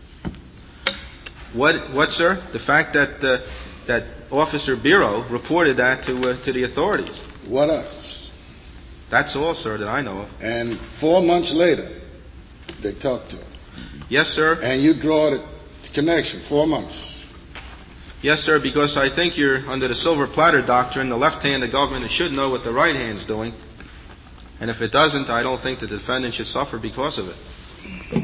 What, what, sir? The fact that uh, that Officer Bureau reported that to uh, to the authorities. What else? That's all, sir, that I know of. And four months later, they talked to her. Yes, sir. And you draw the connection. Four months. Yes, sir, because I think you're under the silver platter doctrine. The left hand of government should know what the right hand's doing. And if it doesn't, I don't think the defendant should suffer because of it.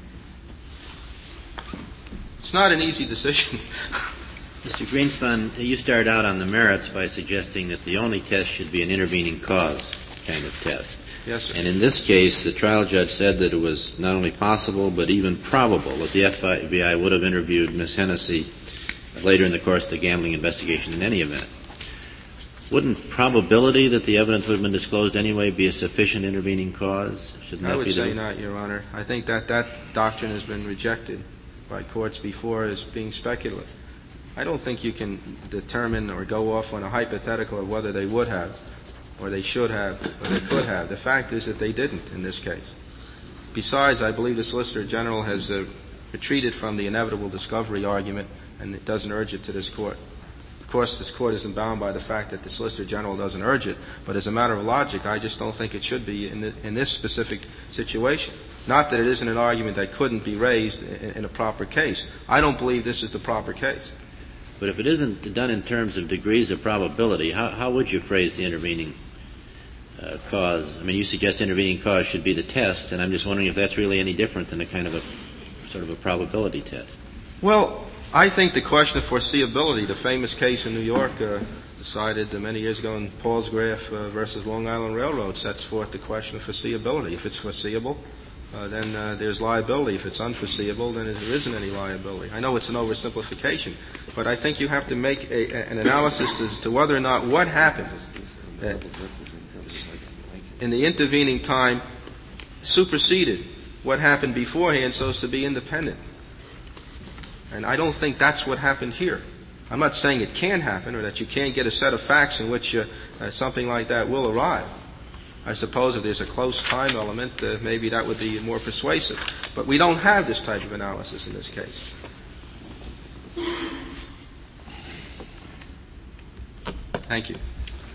It's not an easy decision. Mister Greenspan, you started out on the merits by suggesting that the only test should be an intervening cause kind of test. Yes, sir. And in this case, the trial judge said that it was not only possible but even probable that the F B I would have interviewed Miss Hennessy later in the course of the gambling investigation in any event. Wouldn't probability that the evidence would have been disclosed anyway be a sufficient intervening cause? Shouldn't I that would be say the... not, Your Honor. I think that that doctrine has been rejected by courts before as being speculative. I don't think you can determine or go off on a hypothetical of whether they would have, or they should have, or they could have. The fact is that they didn't in this case. Besides, I believe the Solicitor General has uh, retreated from the inevitable discovery argument and it doesn't urge it to this Court. Of course, this Court isn't bound by the fact that the Solicitor General doesn't urge it, but as a matter of logic, I just don't think it should be in, the, in this specific situation. Not that it isn't an argument that couldn't be raised in, in a proper case. I don't believe this is the proper case. But if it isn't done in terms of degrees of probability, how, how would you phrase the intervening uh, cause? I mean, you suggest intervening cause should be the test, and I'm just wondering if that's really any different than a kind of a sort of a probability test. Well, I think the question of foreseeability, the famous case in New York uh, decided uh, many years ago in Paulsgraf uh, versus Long Island Railroad, sets forth the question of foreseeability. If it's foreseeable, uh, then uh, there's liability. If it's unforeseeable, then there isn't any liability. I know it's an oversimplification, but I think you have to make a, a, an analysis as to whether or not what happened uh, in the intervening time superseded what happened beforehand so as to be independent. And I don't think that's what happened here. I'm not saying it can happen or that you can't get a set of facts in which uh, uh, something like that will arrive. I suppose if there's a close time element, uh, maybe that would be more persuasive. But we don't have this type of analysis in this case. Thank you.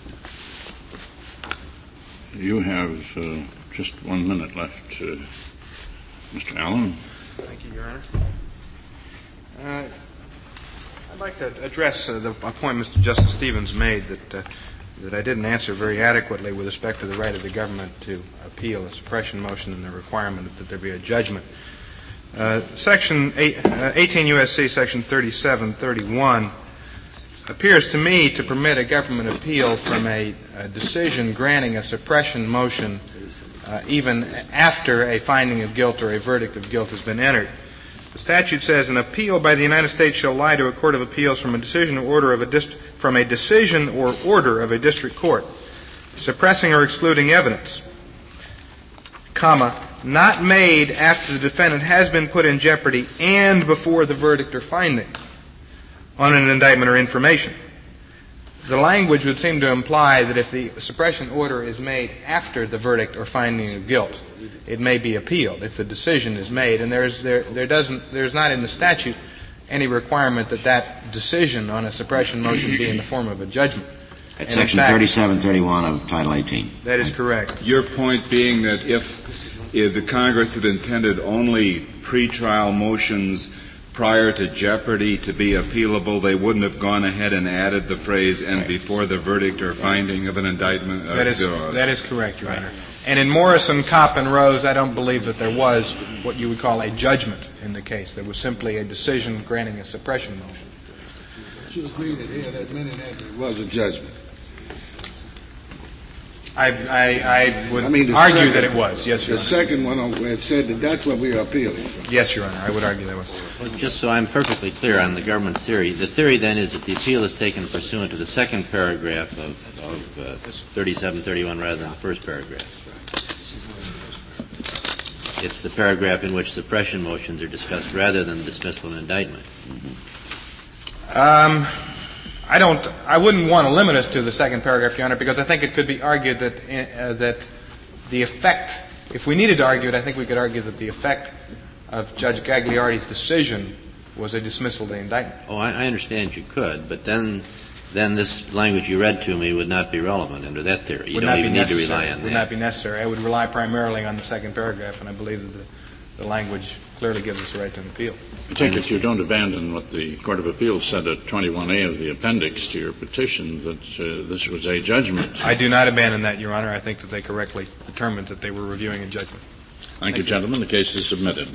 You have uh, just one minute left, uh, Mister Allen. Thank you, Your Honor. Uh, I'd like to address uh, the, a point Mister Justice Stevens made that uh, that I didn't answer very adequately with respect to the right of the government to appeal a suppression motion and the requirement that there be a judgment. Uh, section eight, uh, eighteen U S C Section thirty-seven thirty-one appears to me to permit a government appeal from a, a decision granting a suppression motion uh, even after a finding of guilt or a verdict of guilt has been entered. The statute says an appeal by the United States shall lie to a court of appeals from a decision or order of a dist- from a decision or order of a district court, suppressing or excluding evidence, comma, not made after the defendant has been put in jeopardy and before the verdict or finding on an indictment or information. The language would seem to imply that if the suppression order is made after the verdict or finding of guilt, it may be appealed if the decision is made. And there's, there, there doesn't, there's not in the statute any requirement that that decision on a suppression motion be in the form of a judgment. That's Section thirty-seven thirty-one of Title eighteen. That is correct. Your point being that if, if the Congress had intended only pretrial motions prior to jeopardy to be appealable, they wouldn't have gone ahead and added the phrase "and before the verdict or finding of an indictment." That is, that is correct, Your Honor. And in Morrison, Kopp, and Rose, I don't believe that there was what you would call a judgment in the case. There was simply a decision granting a suppression motion. You agree that here, that minute after it was a judgment. I, I, I would I mean, argue second, that it was, yes, Your the Honor. The second one where it said that that's what we are appealing from. Yes, Your Honor, I would argue that was. Well, just so I'm perfectly clear on the government's theory, the theory then is that the appeal is taken pursuant to the second paragraph of, of uh, thirty-seven thirty-one rather than the first paragraph. It's the paragraph in which suppression motions are discussed rather than dismissal and indictment. Mm-hmm. Um, I don't. I wouldn't want to limit us to the second paragraph, Your Honor, because I think it could be argued that uh, that the effect, if we needed to argue it, I think we could argue that the effect of Judge Gagliardi's decision was a dismissal of the indictment. Oh, I, I understand you could, but then, then this language you read to me would not be relevant under that theory. You would don't not even be need to necessary. rely on would that. Would not be necessary. I would rely primarily on the second paragraph, and I believe that the, the language clearly gives us the right to an appeal. I take it you don't abandon what the Court of Appeals said at twenty-one A of the appendix to your petition, that uh, this was a judgment. I do not abandon that, Your Honor. I think that they correctly determined that they were reviewing a judgment. Thank, Thank you, you, gentlemen. The case is submitted.